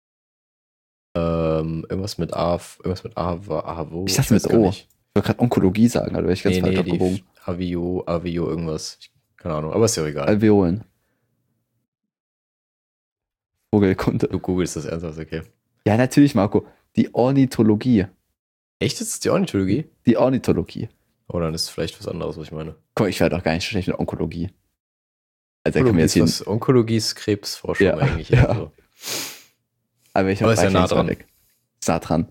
Ähm, irgendwas mit A, irgendwas mit A, war A, wo? Ich dachte weiß mit gar O. nicht. Ich wollte gerade Onkologie sagen, also wäre ich ganz Nee, falsch nee, abgebogen. die Avio, Avio, irgendwas. Ich- Keine Ahnung, aber ist ja egal. Alveolen. Vogelkunde. Du googelst das ernsthaft, okay. Ja, natürlich, Marco. Die Ornithologie. Echt? Ist das die Ornithologie? Die Ornithologie. Oh, dann ist es vielleicht was anderes, was ich meine. Guck, ich werde doch gar nicht schlecht mit Onkologie. Also, da können Onkologie wir ist, jetzt jeden, was, Onkologie ist Krebsforschung Ja, eigentlich. ja. Also. aber ich Aber habe ist ja nah dran. Ist nah dran.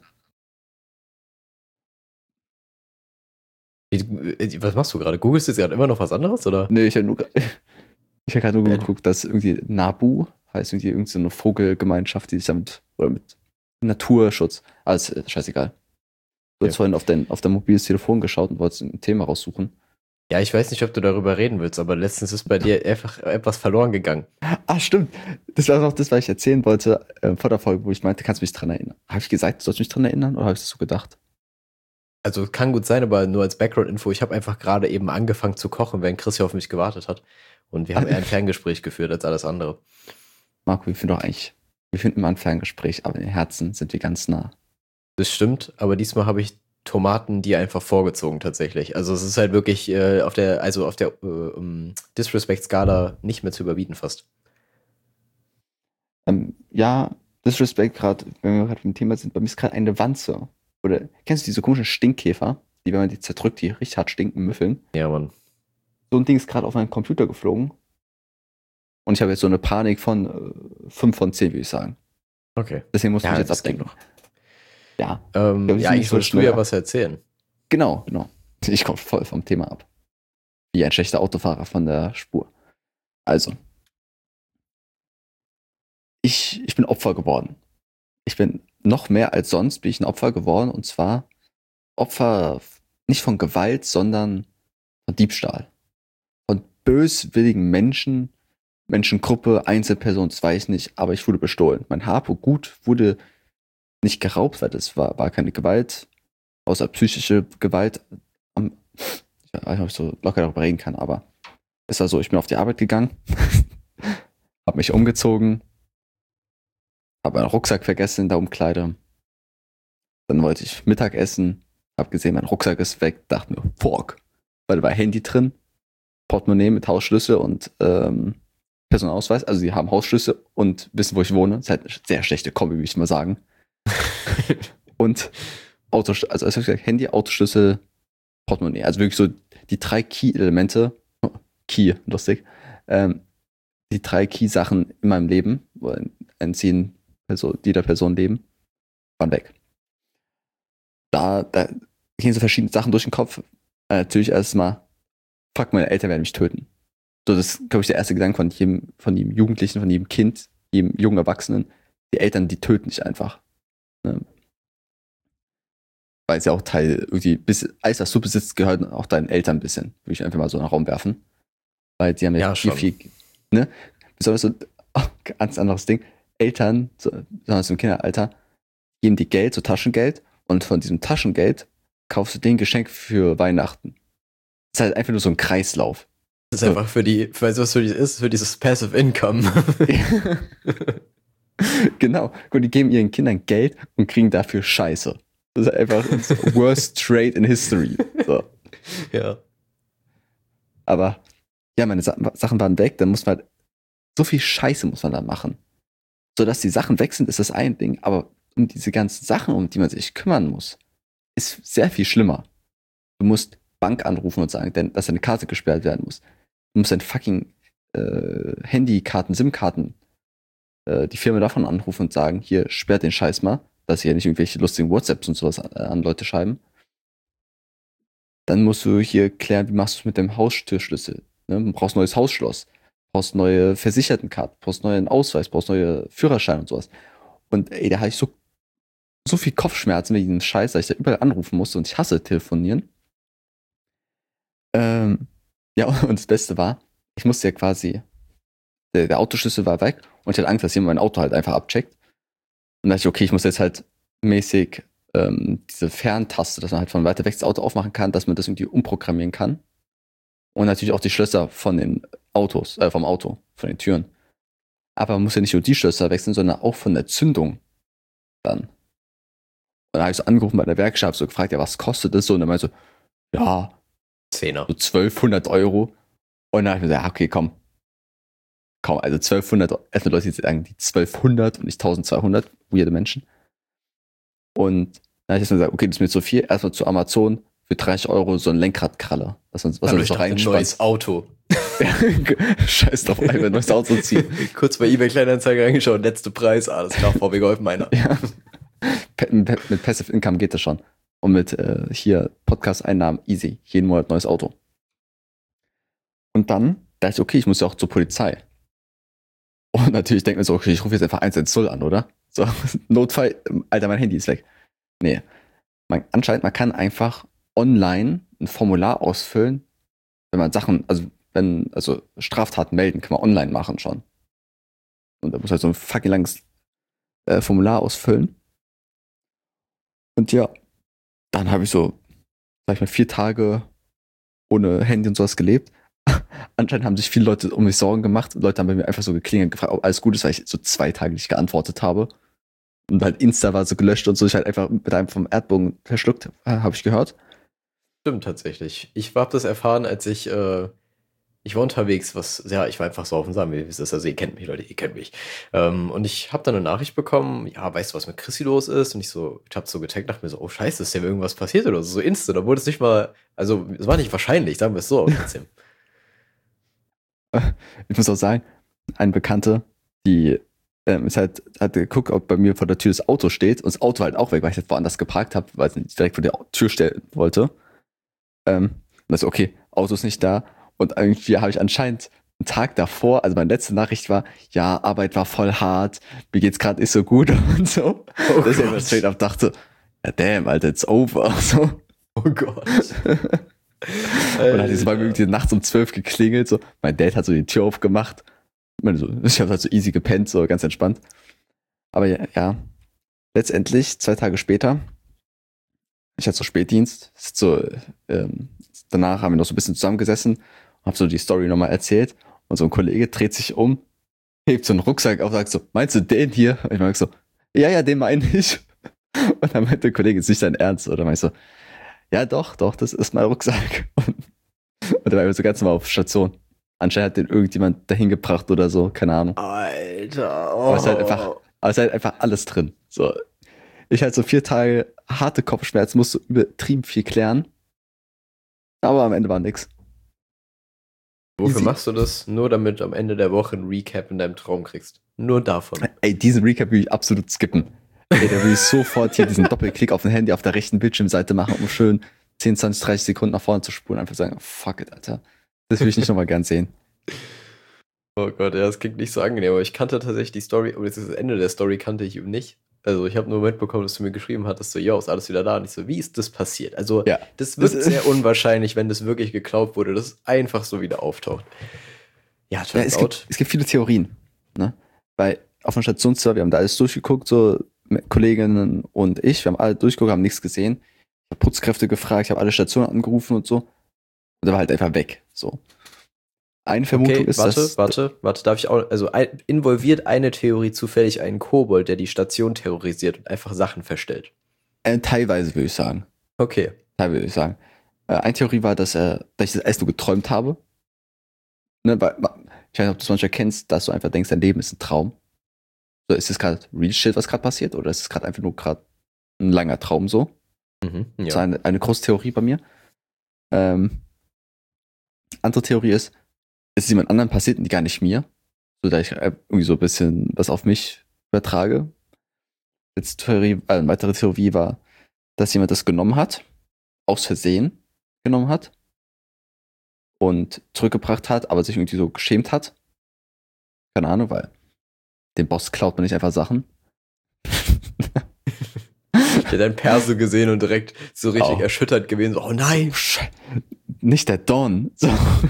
Wie- Was machst du gerade? Googlest du jetzt gerade immer noch was anderes, oder? Nee, ich habe nur, ich hab gerade nur Ja, geguckt, dass irgendwie Nabu heißt irgendwie irgendeine Vogelgemeinschaft, die sich damit, oder mit Naturschutz, alles äh, scheißegal. Du hast Ja. vorhin auf dein, auf dein mobiles Telefon geschaut und wolltest ein Thema raussuchen. Ja, ich weiß nicht, ob du darüber reden willst, aber letztens ist bei dir einfach etwas verloren gegangen. Ah, stimmt. Das war noch das, was ich erzählen wollte äh, vor der Folge, wo ich meinte, kannst du mich dran erinnern? Habe ich gesagt, du sollst mich dran erinnern oder habe ich das so gedacht? Also kann gut sein, aber nur als Background-Info, ich habe einfach gerade eben angefangen zu kochen, während Chris hier auf mich gewartet hat. Und wir haben eher ein Ferngespräch geführt als alles andere. Marco, wir finden doch eigentlich, wir finden immer ein Ferngespräch, aber in den Herzen sind wir ganz nah. Das stimmt, aber diesmal habe ich Tomaten dir einfach vorgezogen tatsächlich. Also es ist halt wirklich äh, auf der, also auf der äh, um, Disrespect-Skala nicht mehr zu überbieten fast. Ähm, ja, Disrespect gerade, wenn wir gerade beim Thema sind, bei mir ist gerade eine Wanze. Oder kennst du diese komischen Stinkkäfer, die, wenn man die zerdrückt, die richtig hart stinken, müffeln? Ja, Mann. So ein Ding ist gerade auf meinen Computer geflogen. Und ich habe jetzt so eine Panik von äh, fünf von zehn, würde ich sagen. Okay. Deswegen muss ich Ja, mich jetzt das geht abdenken. noch. Ja, Ähm, glaub, die ja, sind eigentlich nicht so solltest du ja schneller. was erzählen. genau, genau. Ich komme voll vom Thema ab. Wie ein schlechter Autofahrer von der Spur. Also. Ich, ich bin Opfer geworden. Ich bin noch mehr als sonst bin ich ein Opfer geworden. Und zwar Opfer nicht von Gewalt, sondern von Diebstahl. Von böswilligen Menschen, Menschengruppe, Einzelperson, das weiß ich nicht, aber ich wurde bestohlen. Mein Hab und Gut wurde nicht geraubt, weil das war, war keine Gewalt, außer psychische Gewalt. Am, ich weiß nicht, ob ich so locker darüber reden kann, aber es war so, ich bin auf die Arbeit gegangen, habe mich umgezogen, habe meinen Rucksack vergessen in der Umkleide. Dann wollte ich Mittag essen, habe gesehen, mein Rucksack ist weg, dachte mir, fuck, weil da war Handy drin, Portemonnaie mit Hausschlüssel und ähm, Personalausweis. Also die haben Hausschlüssel und wissen, wo ich wohne. Das ist halt eine sehr schlechte Kombi, würde ich mal sagen. Und Autoschlüssel, also als ich gesagt, Handy, Autoschlüssel, Portemonnaie. Also wirklich so die drei Key-Elemente, Key, lustig, ähm, die drei Key-Sachen in meinem Leben, wo ein, ein zehn Person, jeder Person leben, waren weg. Da, da gehen so verschiedene Sachen durch den Kopf. Äh, natürlich erstmal, fuck, meine Eltern werden mich töten. So, das ist, glaube ich, der erste Gedanke von jedem, von jedem Jugendlichen, von jedem Kind, jedem jungen Erwachsenen. Die Eltern, die töten dich einfach. Ne? Weil es ja auch Teil, irgendwie, bis, alles, was du besitzt, gehört auch deinen Eltern ein bisschen. Würde ich einfach mal so in den Raum werfen. Weil die haben ja, Ja, viel, schon. viel, ne? Besonders so, oh, ganz anderes Ding. Eltern, so, besonders im Kinderalter, geben dir Geld, so Taschengeld, und von diesem Taschengeld kaufst du dir ein Geschenk für Weihnachten. ist halt einfach nur so ein Kreislauf. Das ist so. Einfach für die, weißt du, was für die ist? Für dieses Passive Income. Genau. Und die geben ihren Kindern Geld und kriegen dafür Scheiße. Das ist einfach das worst trade in history. So. Ja. Aber ja, meine Sa- Sachen waren weg, dann muss man halt, so viel Scheiße muss man da machen. Sodass die Sachen weg sind, ist das ein Ding, aber um diese ganzen Sachen, um die man sich kümmern muss, ist sehr viel schlimmer. Du musst Bank anrufen und sagen, denn, dass deine Karte gesperrt werden muss. Du musst dein fucking äh, Handykarten, SIM-Karten, äh, die Firma davon anrufen und sagen, hier, sperrt den Scheiß mal, dass hier nicht irgendwelche lustigen WhatsApps und sowas an, an Leute schreiben. Dann musst du hier klären, wie machst du es mit dem Haustürschlüssel. Ne? Du brauchst neues Hausschloss, brauchst neue Versichertenkarten, brauchst neuen Ausweis, brauchst neue Führerschein und sowas. Und ey, da hatte ich so, so viel Kopfschmerzen wegen dem Scheiß, dass ich da überall anrufen musste und ich hasse telefonieren. Ähm, ja, und das Beste war, ich musste ja quasi, der, der Autoschlüssel war weg und ich hatte Angst, dass jemand mein Auto halt einfach abcheckt. Und da dachte ich, okay, ich muss jetzt halt mäßig ähm, diese Ferntaste, dass man halt von weiter weg das Auto aufmachen kann, dass man das irgendwie umprogrammieren kann. Und natürlich auch die Schlösser von den Autos, äh, vom Auto, von den Türen. Aber man muss ja nicht nur die Schlösser wechseln, sondern auch von der Zündung dann. Und dann habe ich so angerufen bei der Werkstatt, hab so gefragt, ja, was kostet das so? Und dann meinte so, ja, Zehner. so zwölfhundert Euro. Und dann habe ich mir gesagt, okay, komm. Komm, also zwölfhundert, erstmal Leute, die sagen die zwölfhundert und nicht eintausendzweihundert, weirde Menschen. Und dann habe ich erstmal gesagt, okay, das ist mir zu viel. Erstmal zu Amazon für dreißig Euro so ein Lenkradkralle. Was man, was Aber man ich so dachte, ein reinspannt. neues Auto. Scheiß drauf, einfach ein neues Auto ziehen. Kurz bei eBay Kleinanzeigen reingeschaut, letzte Preis, alles klar, V W Golf meiner. Ja. Mit, mit Passive Income geht das schon. Und mit äh, hier Podcast-Einnahmen easy. Jeden Monat neues Auto. Und dann dachte ich, okay, ich muss ja auch zur Polizei. Und natürlich denkt man so, okay, ich rufe jetzt einfach eins eins null an, oder? So, Notfall, Alter, mein Handy ist weg. Nee. Man, anscheinend, man kann einfach online ein Formular ausfüllen, wenn man Sachen, also wenn, also Straftaten melden, kann man online machen schon. Und da muss halt so ein fucking langes äh, Formular ausfüllen. Und ja, dann habe ich so, sag ich mal, vier Tage ohne Handy und sowas gelebt. Anscheinend haben sich viele Leute um mich Sorgen gemacht. Leute haben bei mir einfach so geklingelt, gefragt, ob alles gut ist, weil ich so zwei Tage nicht geantwortet habe. Und halt Insta war so gelöscht und so. Ich halt einfach mit einem vom Erdbogen verschluckt, äh, habe ich gehört. Stimmt tatsächlich. Ich habe das erfahren, als ich, äh, ich war unterwegs, was, ja, ich war einfach so auf dem Samen, wie ist das? Also ihr kennt mich, Leute, ihr kennt mich. Ähm, und ich habe dann eine Nachricht bekommen, ja, weißt du, was mit Chrissy los ist? Und ich so, ich habe so getaggt, dachte mir so, oh scheiße, ist dem irgendwas passiert oder so, so instant, da wurde es nicht mal, also es war nicht wahrscheinlich, sagen wir es so, aber trotzdem. Ich muss auch sagen, eine Bekannte, die ähm, ist halt, hat geguckt, ob bei mir vor der Tür das Auto steht und das Auto halt auch weg, weil ich das woanders geparkt habe, weil ich nicht direkt vor der Tür stellen wollte. Ähm, und das so, okay, Auto ist nicht da. Und irgendwie habe ich anscheinend einen Tag davor, also meine letzte Nachricht war, ja, Arbeit war voll hart, mir geht's gerade nicht so gut und so. Oh dass ich Gott. mir straight up dachte, ja damn, Alter, it's over. So. Oh Gott. Und hat jetzt mal irgendwie nachts um zwölf geklingelt, so. Mein Dad hat so die Tür aufgemacht. Ich meine, so, ich habe halt so easy gepennt, so ganz entspannt. Aber ja, ja, letztendlich, zwei Tage später, ich hatte so Spätdienst, so, ähm, danach haben wir noch so ein bisschen zusammengesessen und hab so die Story nochmal erzählt. Und so ein Kollege dreht sich um, hebt so einen Rucksack auf und sagt so, meinst du den hier? Und ich meinte so, ja, ja, den meine ich. Und dann meinte der Kollege, ist nicht dein Ernst? Oder meinte ich so, ja, doch, doch, das ist mein Rucksack. Und, und dann war ich so ganz normal auf Station. Anscheinend hat den irgendjemand dahin gebracht oder so, keine Ahnung. Alter. Oh. Aber es ist halt einfach, aber es ist halt einfach alles drin. So, ich halt so vier Tage harte Kopfschmerzen, musste übertrieben viel klären. Aber am Ende war nix. Wofür Easy. machst du das? Nur damit du am Ende der Woche ein Recap in deinem Traum kriegst. Nur davon. Ey, diesen Recap will ich absolut skippen. Ey, da will ich sofort hier diesen Doppelklick auf dem Handy auf der rechten Bildschirmseite machen, um schön zehn, zwanzig, dreißig Sekunden nach vorne zu spulen. Einfach sagen, fuck it, Alter. Das will ich nicht nochmal gern sehen. Oh Gott, ja, das klingt nicht so angenehm, aber ich kannte tatsächlich die Story, oder das Ende der Story kannte ich eben nicht. Also ich habe nur mitbekommen, dass du mir geschrieben hattest, so, yo, ist alles wieder da? Und ich so, wie ist das passiert? Also Ja. das wird Das- sehr unwahrscheinlich, wenn das wirklich geklaut wurde, dass es einfach so wieder auftaucht. Ja, Ja, turns es, out. gibt, es gibt viele Theorien. Ne? Weil auf dem Stationszimmer, wir haben da alles durchgeguckt, so mit Kolleginnen und ich, wir haben alle durchgeguckt, haben nichts gesehen. Ich habe Putzkräfte gefragt, ich habe alle Stationen angerufen und so. Und er war halt einfach weg. So. Eine Vermutung Okay, ist, warte, dass. warte, warte, darf ich auch, also ein, involviert eine Theorie zufällig einen Kobold, der die Station terrorisiert und einfach Sachen verstellt? Äh, teilweise würde ich sagen. Okay. Teilweise würde ich sagen. Äh, eine Theorie war, dass, er, dass ich das erst nur geträumt habe. Ne, weil, ich weiß nicht, ob du es manchmal kennst, dass du einfach denkst, dein Leben ist ein Traum. So, ist das gerade real shit, was gerade passiert? Oder ist es gerade einfach nur gerade ein langer Traum so? Mhm, Das ist ja. eine, eine große Theorie bei mir. Ähm, andere Theorie ist, es ist jemand anderem passiert und gar nicht mir. So, da ich äh, irgendwie so ein bisschen was auf mich übertrage. Jetzt Theorie, äh, eine weitere Theorie war, dass jemand das genommen hat, aus Versehen genommen hat und zurückgebracht hat, aber sich irgendwie so geschämt hat. Keine Ahnung, weil dem Boss klaut man nicht einfach Sachen. Ich hätte einen Perso gesehen und direkt so richtig Oh. erschüttert gewesen. So, oh nein! Nicht der Don. So.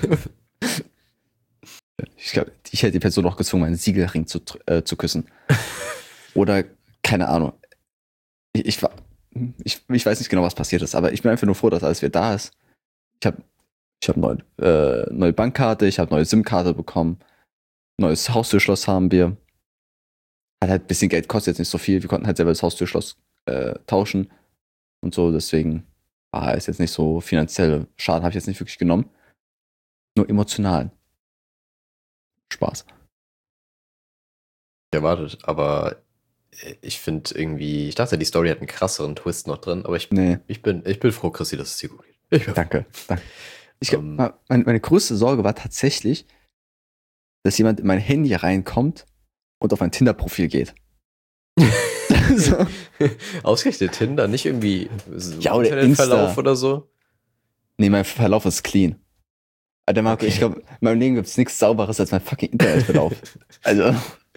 Ich glaube, ich hätte die Person noch gezwungen, meinen Siegelring zu, äh, zu küssen. Oder, keine Ahnung. Ich, ich, war, ich, ich weiß nicht genau, was passiert ist, aber ich bin einfach nur froh, dass alles wieder da ist. Ich habe ich hab neue, äh, neue Bankkarte, ich habe neue SIM-Karte bekommen, neues Haustürschloss haben wir. Hat halt ein bisschen Geld, kostet jetzt nicht so viel. Wir konnten halt selber das Haustürschloss äh, tauschen und so, deswegen war es jetzt nicht so finanziell Schaden, habe ich jetzt nicht wirklich genommen. Nur emotional. Spaß. Erwartet, aber ich finde irgendwie, ich dachte, die Story hat einen krasseren Twist noch drin, aber ich, Nee. ich, bin, ich bin froh, Chrissy, dass es dir gut geht. Ich bin Danke, danke. Ich, Ähm. glaub, meine, meine größte Sorge war tatsächlich, dass jemand in mein Handy reinkommt und auf mein Tinder-Profil geht. So. Ausgerechnet Tinder, nicht irgendwie so Ja, oder Internetverlauf Insta. oder so? Nee, mein Verlauf ist clean. Alter, Marco, Okay. ich glaube, in meinem Leben gibt es nichts Sauberes als mein fucking Internetverlauf. Also,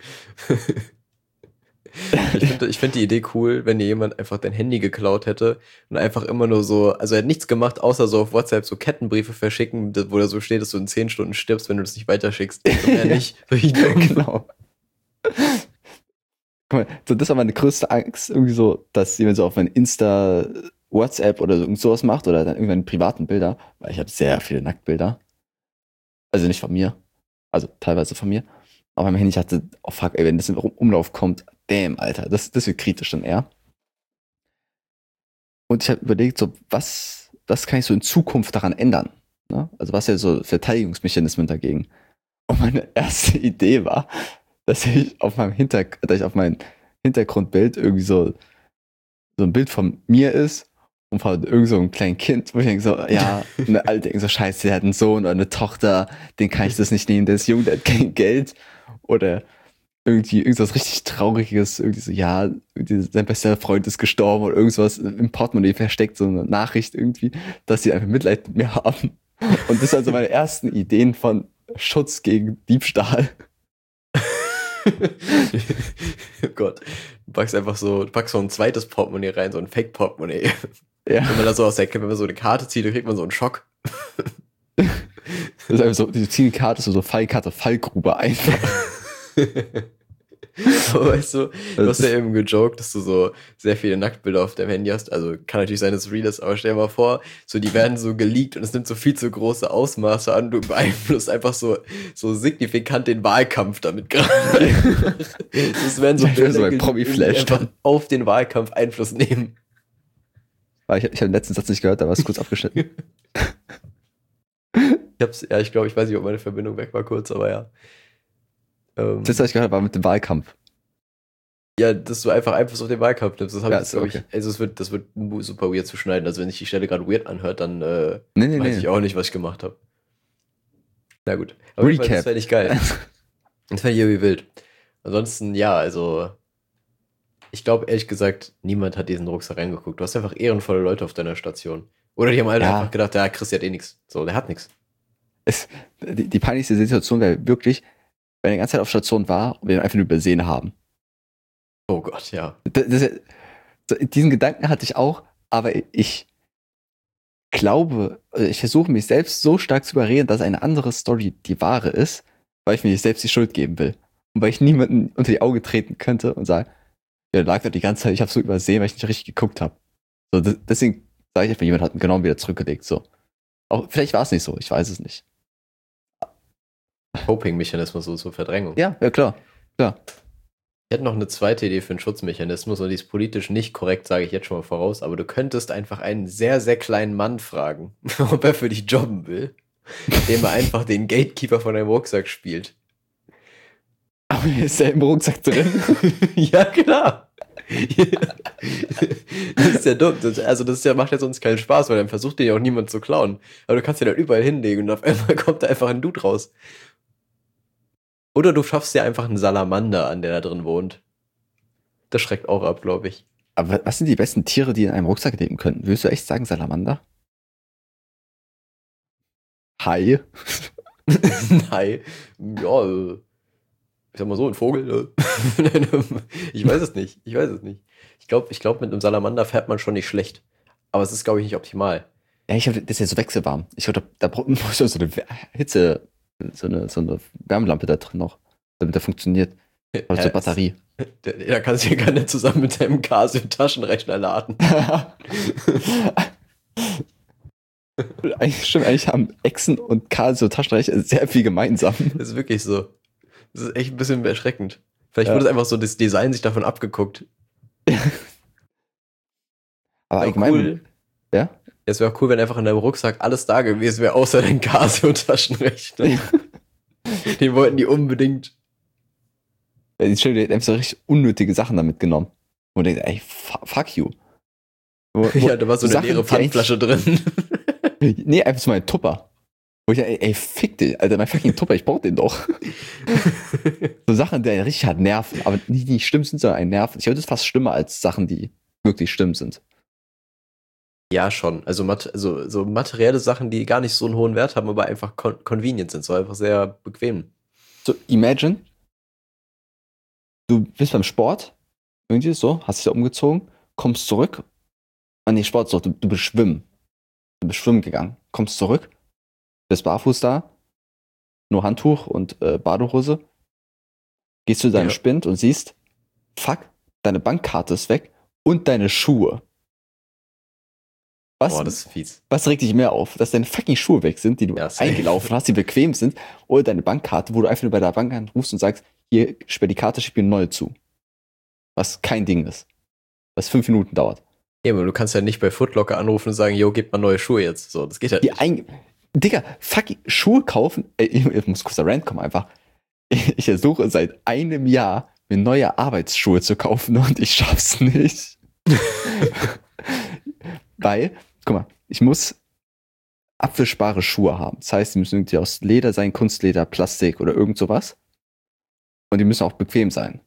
Ich finde ich find die Idee cool, wenn dir jemand einfach dein Handy geklaut hätte und einfach immer nur so, also er hat nichts gemacht, außer so auf WhatsApp so Kettenbriefe verschicken, wo da so steht, dass du in zehn Stunden stirbst, wenn du das nicht weiterschickst. Und mehr nicht. genau. Guck mal, so, das war meine größte Angst, irgendwie so, dass jemand so auf mein Insta, WhatsApp oder so, irgend sowas macht oder dann irgendwann privaten Bilder, weil ich habe sehr viele Nacktbilder. Also nicht von mir, also teilweise von mir. Aber mein Handy, ich hatte, oh fuck, ey, wenn das in Umlauf kommt, damn, Alter, das, das wird kritisch dann eher. Und ich habe überlegt, so, was, was kann ich so in Zukunft daran ändern? Ne? Also was ja so Verteidigungsmechanismen dagegen. Und meine erste Idee war, dass ich auf meinem Hinter, dass ich auf mein Hintergrundbild irgendwie so, so ein Bild von mir ist und von irgend so einem kleinen Kind, wo ich denke so, ja, eine Alte denkt so, scheiße, der hat einen Sohn oder eine Tochter, den kann ich das nicht nehmen, der ist jung, der hat kein Geld. Oder irgendwie irgendwas richtig Trauriges, irgendwie so, ja, sein bester Freund ist gestorben oder irgendwas im Portemonnaie versteckt, so eine Nachricht irgendwie, dass sie einfach Mitleid mit mir haben. Und das sind so meine ersten Ideen von Schutz gegen Diebstahl. Oh Gott. Du packst einfach so, du packst so ein zweites Portemonnaie rein, so ein Fake-Portemonnaie. Ja. Wenn man da so aus der, wenn man so eine Karte zieht, dann kriegt man so einen Schock. Das ist einfach so, die ziehen die Karte, so, so Fallkarte, Fallgrube einfach. Aber weißt du, du hast ja eben gejoked, dass du so sehr viele Nacktbilder auf deinem Handy hast. Also kann natürlich sein, dass es real ist, aber stell dir mal vor, so die werden so geleakt und es nimmt so viel zu große Ausmaße an. Du beeinflusst einfach so, so signifikant den Wahlkampf damit gerade. Das werden so Ja, so bei die Promi-Flash einfach dann. auf den Wahlkampf Einfluss nehmen. Ich, ich habe den letzten Satz nicht gehört, da war es kurz abgeschnitten. Ich hab's, ja, ich glaube, ich weiß nicht, ob meine Verbindung weg war kurz, aber ja. Ähm, Das letzte, was ich gehört habe, war mit dem Wahlkampf. Ja, dass du einfach Einfluss auf den Wahlkampf nimmst. Das habe Ja, ich jetzt, so, glaube okay. ich, also es wird, das wird super weird zu schneiden. Also wenn sich die Stelle gerade weird anhört, dann äh, Nee, nee, weiß nee. ich auch nicht, was ich gemacht habe. Na gut. Aber Recap. das fände ich geil. Das fände ich irgendwie wild. Ansonsten, ja, also ich glaube ehrlich gesagt, niemand hat diesen Rucksack reingeguckt. Du hast einfach ehrenvolle Leute auf deiner Station. Oder die haben alle Ja. einfach gedacht, ja, Chris hat eh nichts. So, der hat nichts. Es, die, die peinlichste Situation wäre wirklich, wenn er die ganze Zeit auf Station war und wir ihn einfach nur übersehen haben. Oh Gott, ja. Das, das, so, diesen Gedanken hatte ich auch, aber ich glaube, also ich versuche mich selbst so stark zu überreden, dass eine andere Story die wahre ist, weil ich mir nicht selbst die Schuld geben will. Und weil ich niemanden unter die Augen treten könnte und sage, ja, lag da die ganze Zeit, ich habe so übersehen, weil ich nicht richtig geguckt habe. So, das, deswegen sage ich einfach, jemand hat ihn genau wieder zurückgelegt. So. Auch, vielleicht war es nicht so, ich weiß es nicht. Coping-Mechanismus, so zur Verdrängung. Ja, ja, klar. Klar. Ich hätte noch eine zweite Idee für einen Schutzmechanismus und die ist politisch nicht korrekt, sage ich jetzt schon mal voraus, aber du könntest einfach einen sehr, sehr kleinen Mann fragen, ob er für dich jobben will, indem er einfach den Gatekeeper von deinem Rucksack spielt. Aber ist der im Rucksack drin? Ja, klar. Das ist ja dumm. Das, also das ist ja, macht ja sonst keinen Spaß, weil dann versucht den ja auch niemand zu klauen. Aber du kannst den dann überall hinlegen und auf einmal kommt da einfach ein Dude raus. Oder du schaffst dir einfach einen Salamander an, der da drin wohnt. Das schreckt auch ab, glaube ich. Aber was sind die besten Tiere, die in einem Rucksack leben könnten? Würdest du echt sagen Salamander? Hai? Nein. Ja, äh, ich sag mal so, ein Vogel. äh. Ich weiß es nicht. Ich weiß es nicht. Ich glaube, ich glaub, mit einem Salamander fährt man schon nicht schlecht. Aber es ist, glaube ich, nicht optimal. Ja, ich glaube, das ist ja so wechselwarm. Ich glaube, da, da braucht man so eine Hitze, so eine, so eine Wärmelampe da drin noch, damit der funktioniert. Oder so Ja, Batterie. Da, da kannst du ja gerne zusammen mit deinem Casio-Taschenrechner laden. Eigentlich, stimmt, eigentlich haben Echsen und Casio Taschenrechner sehr viel gemeinsam. Das ist wirklich so. Das ist echt ein bisschen erschreckend. Vielleicht Ja. wurde es einfach so das Design sich davon abgeguckt. Aber Wär allgemein, cool. ja? Es wäre auch cool, wenn einfach in deinem Rucksack alles da gewesen wäre, außer dein Casio-Taschenrechner. Den wollten die unbedingt. Ja, die Stelle, die hat einfach so richtig unnötige Sachen damit genommen. Und denkt, ey, fu- fuck you. Wo, wo, Ja, da war so eine Sachen, leere die eigentlich- Pfandflasche drin. Nee, einfach so mein Tupper. Wo ich, ey, ey, fick dich, Alter, mein fucking Tupper, ich brauch den doch. So Sachen, die einen richtig hart nerven, aber nicht, die nicht schlimm sind, sondern einen nerven. Ich glaube, das ist fast schlimmer als Sachen, die wirklich schlimm sind. Ja, schon. Also, mat also so materielle Sachen, die gar nicht so einen hohen Wert haben, aber einfach con convenient sind, so einfach sehr bequem. So, imagine, du bist beim Sport, irgendwie so, hast dich da umgezogen, kommst zurück. Ah, nee, Sport ist doch, du, du bist schwimmen. Du bist schwimmen gegangen, kommst zurück, bist barfuß da, nur Handtuch und äh, Badehose, gehst zu deinem Ja. Spind und siehst, fuck, deine Bankkarte ist weg und deine Schuhe. Was, Boah, das ist fies. was regt dich mehr auf? Dass deine fucking Schuhe weg sind, die du Ja, safe. eingelaufen hast, die bequem sind, oder deine Bankkarte, wo du einfach nur bei der Bank anrufst und sagst, hier, sperr die Karte, schick mir eine neue zu. Was kein Ding ist. Was fünf Minuten dauert. Ja, aber du kannst ja nicht bei Footlocker anrufen und sagen, jo, gib mal neue Schuhe jetzt. So, das geht ja Die nicht. ein Digga, fucking Schuhe kaufen, ey, ich, ich muss kurz da Rant kommen einfach. Ich, ich versuche seit einem Jahr, mir neue Arbeitsschuhe zu kaufen und ich schaff's nicht. Weil, guck mal, ich muss abwischbare Schuhe haben. Das heißt, die müssen irgendwie aus Leder sein, Kunstleder, Plastik oder irgend sowas. Und die müssen auch bequem sein.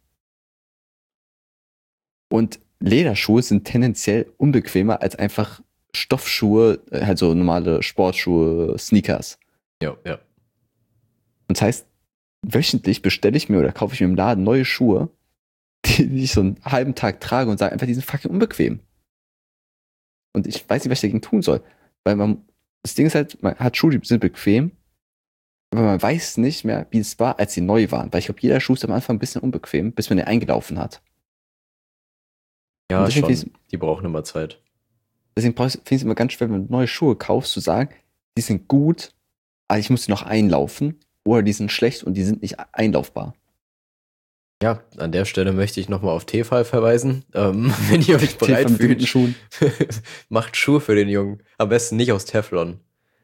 Und Lederschuhe sind tendenziell unbequemer als einfach Stoffschuhe, also normale Sportschuhe, Sneakers. Ja, ja. Und das heißt, wöchentlich bestelle ich mir oder kaufe ich mir im Laden neue Schuhe, die, die ich so einen halben Tag trage und sage einfach, die sind fucking unbequem. Und ich weiß nicht, was ich dagegen tun soll. Weil man, das Ding ist halt, man hat Schuhe, die sind bequem, aber man weiß nicht mehr, wie es war, als sie neu waren. Weil ich glaube, jeder Schuh ist am Anfang ein bisschen unbequem, bis man den eingelaufen hat. Ja, Und deswegen schon. finde Die brauchen immer Zeit. Deswegen finde ich es immer ganz schwer, wenn du neue Schuhe kaufst, zu sagen, die sind gut, aber ich muss sie noch einlaufen. Oder die sind schlecht und die sind nicht einlaufbar. Ja, an der Stelle möchte ich nochmal auf Tefal verweisen. Ähm, wenn ihr euch bereit Mit guten fühlt, Schuhen. macht Schuhe für den Jungen. Am besten nicht aus Teflon.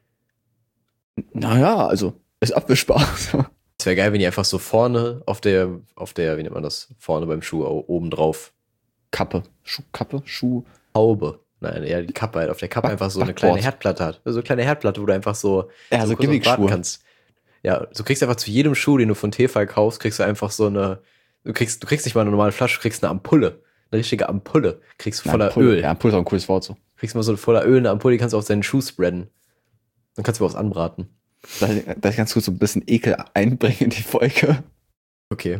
Naja, also, ist abwischbar. Es wäre geil, wenn ihr einfach so vorne auf der, auf der, wie nennt man das, vorne beim Schuh au- oben drauf. Kappe. Schuhkappe? Schuh. Haube. Nein, eher die Kappe halt. Auf der Kappe Back- einfach so eine Backboard. kleine Herdplatte hat. So eine kleine Herdplatte, wo du einfach so, Ja, so kurz was warten Gimmickschuhe. kannst. Ja, du kriegst einfach zu jedem Schuh, den du von Tefal kaufst, kriegst du einfach so eine, du kriegst, du kriegst nicht mal eine normale Flasche, du kriegst eine Ampulle. Eine richtige Ampulle. Kriegst du voller Ampulle. Öl. Ja, Ampulle ist auch ein cooles Wort so. Kriegst mal so voller Öl, eine Ampulle, die kannst du auf deinen Schuh spreaden. Dann kannst du was anbraten. Da, da ich ganz kurz so ein bisschen Ekel einbringen in die Folge. Okay.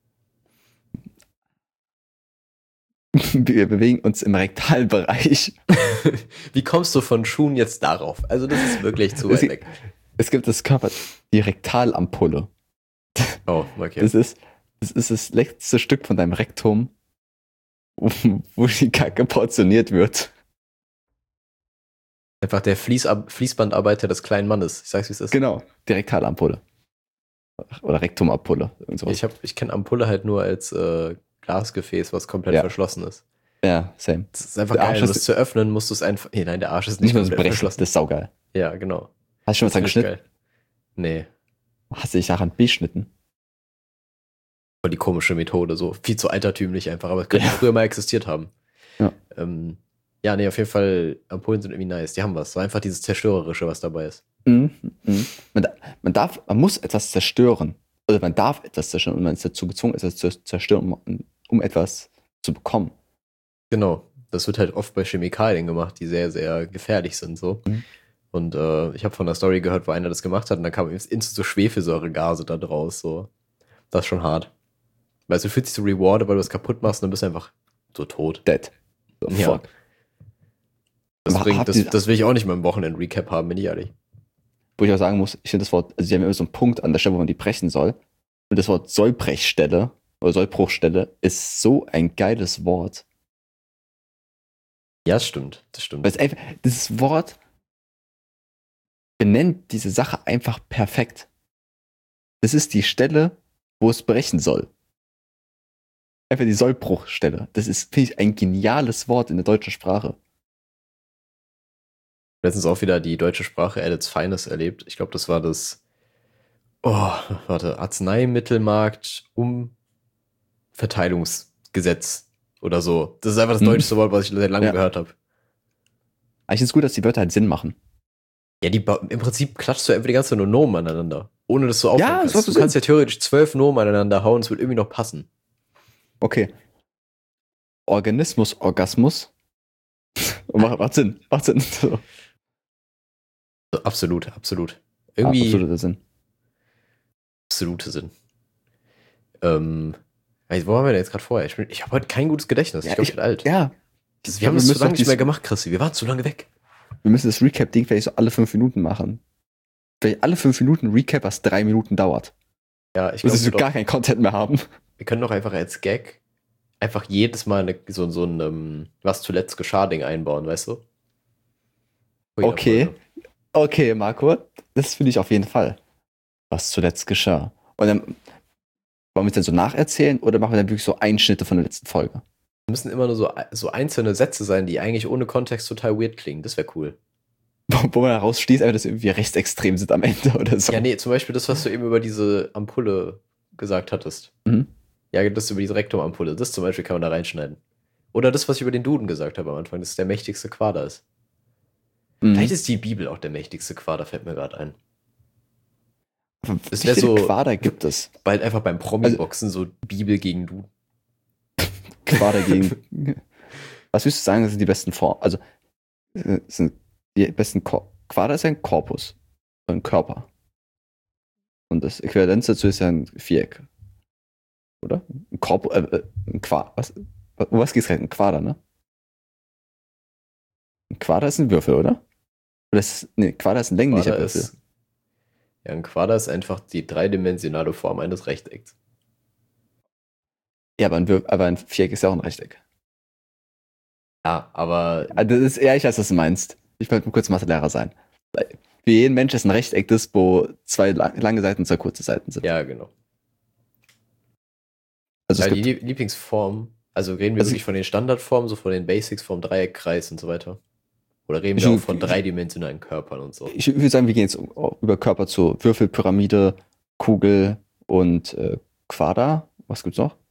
Wir bewegen uns im Rektalbereich. Wie kommst du von Schuhen jetzt darauf? Also das ist wirklich zu Es weit gibt- weg. Es gibt das Körper, die Rektalampulle. Oh, okay. Das ist, das ist das letzte Stück von deinem Rektum, wo, wo die Kacke portioniert wird. Einfach der Fließab Fließbandarbeiter des kleinen Mannes. Ich sag's, wie es ist. Genau, die Rektalampulle. Oder Rektumampulle. Irgend sowas. Ich, hab- ich kenne Ampulle halt nur als äh, Glasgefäß, was komplett Ja. verschlossen ist. Ja, same. Das ist einfach Der geil. Arsch Um ist- das zu öffnen, musst du es einfach. Nee, nein, der Arsch ist Nicht nicht nur das komplett Brechen, verschlossen. das ist saugeil. Ja, genau. Hast du schon mal dran Das ist richtig geschnitten? geil. Nee. Hast du dich daran beschnitten? Voll die komische Methode, so viel zu altertümlich einfach, aber es könnte Ja. früher mal existiert haben. Ja. Ähm, ja, nee, auf jeden Fall, Ampullen sind irgendwie nice. Die haben was. So einfach dieses Zerstörerische, was dabei ist. Mhm. Mhm. Man, da- man darf, man muss etwas zerstören. Oder man darf etwas zerstören und man ist dazu gezwungen, etwas zu zerstören, um, um etwas zu bekommen. Genau. Das wird halt oft bei Chemikalien gemacht, die sehr, sehr gefährlich sind, so. Mhm. Und äh, ich habe von einer Story gehört, wo einer das gemacht hat und dann kam instant so Schwefelsäuregase da draus, so. Das ist schon hart. Weißt du, du fühlst dich so rewarded, weil du es kaputt machst und dann bist du einfach so tot. Dead. So, Ja. fuck. Das, Aber bringt, habt das, ihr- das will ich auch nicht mal im Wochenend-Recap haben, bin ich ehrlich. Wo ich auch sagen muss, ich finde das Wort, also sie haben immer so einen Punkt an der Stelle, wo man die brechen soll. Und das Wort Sollbrechstelle oder Sollbruchstelle ist so ein geiles Wort. Ja, das stimmt. Das stimmt. Weil es einfach, dieses Wort benennt diese Sache einfach perfekt. Das ist die Stelle, wo es brechen soll. Einfach die Sollbruchstelle. Das ist, finde ich, ein geniales Wort in der deutschen Sprache. Letztens auch wieder die deutsche Sprache at its finest erlebt. Ich glaube, das war das, oh, warte, Arzneimittelmarkt Umverteilungsgesetz oder so. Das ist einfach das Hm. deutscheste Wort, was ich seit langem Ja. gehört habe. Aber ich finde es gut, dass die Wörter halt Sinn machen. Ja, die, ba- im Prinzip klatscht du einfach die ganze Zeit nur Nomen aneinander. Ohne dass du aufhören Ja, kannst. das macht Du Sinn. kannst ja theoretisch zwölf Nomen aneinander hauen, es wird irgendwie noch passen. Okay. Organismus, Orgasmus. macht, macht Sinn. Macht Sinn. So. Also absolut, absolut. Ah, Irgendwie absoluter Sinn. absolute Sinn. Ähm, also, wo waren wir denn jetzt gerade vorher? Ich, bin- ich habe heute kein gutes Gedächtnis. Ja, ich glaube, ich- ich bin alt. Ja. Das, wir haben das müssen zu lange doch nicht mehr dies- gemacht, Chrissy. Wir waren zu lange weg. Wir müssen das Recap-Ding vielleicht so alle fünf Minuten machen. Vielleicht alle fünf Minuten ein Recap, was drei Minuten dauert. Ja, ich Bis glaube, wir so gar keinen Content mehr haben. wir können doch einfach als Gag einfach jedes Mal eine, so, so ein ähm, was zuletzt geschah Ding einbauen, weißt du? Vor jeder Okay. Folge. Okay, Marco. Das finde ich auf jeden Fall. Was zuletzt geschah. Und dann wollen wir es dann so nacherzählen oder machen wir dann wirklich so Einschnitte von der letzten Folge? Müssen immer nur so, so einzelne Sätze sein, die eigentlich ohne Kontext total weird klingen. Das wäre cool. Wo, wo man daraus schließt, einfach, dass wir irgendwie rechtsextrem sind am Ende oder so. Ja, nee, zum Beispiel das, was du eben über diese Ampulle gesagt hattest. Mhm. Ja, das über diese Rektumampulle. Das zum Beispiel kann man da reinschneiden. Oder das, was ich über den Duden gesagt habe am Anfang, dass es der mächtigste Quader ist. Mhm. Vielleicht ist die Bibel auch der mächtigste Quader, fällt mir gerade ein. Es es wär so- Quader gibt es. Bald einfach beim Promi-Boxen so Bibel gegen Duden. Quader gegen. Was würdest du sagen, das sind die besten Formen? Also, äh, sind die besten Kor Quader ist ja ein Korpus. Ein Körper. Und das Äquivalenz dazu ist ja ein Viereck. Oder? Ein Korpus, äh, äh, ein Quader. Was, um was geht's gerade? Ein Quader, ne? Ein Quader ist ein Würfel, oder? Oder ist, nee, Quader ist ein länglicher Quader Würfel. ist, ja, ein Quader ist einfach die dreidimensionale Form eines Rechtecks. Ja, aber ein, Würfel, aber ein Viereck ist ja auch ein Rechteck. Ja, aber Also das ist, ja, ich weiß, was du meinst. Ich wollte nur kurz Mathelehrer sein. Weil für jeden Mensch ist ein Rechteck das, wo zwei lang, lange Seiten und zwei kurze Seiten sind. ja, genau. Also Ja, es die gibt, Lie- Lieblingsform, also reden wir Also- wirklich von den Standardformen, so von den Basics, vom Dreieck, Kreis und so weiter. Oder reden Ich- wir auch von dreidimensionalen Körpern und so. ich würde sagen, wir gehen jetzt um- über Körper zu Würfel, Pyramide, Kugel und äh, Quader. Was gibt's noch?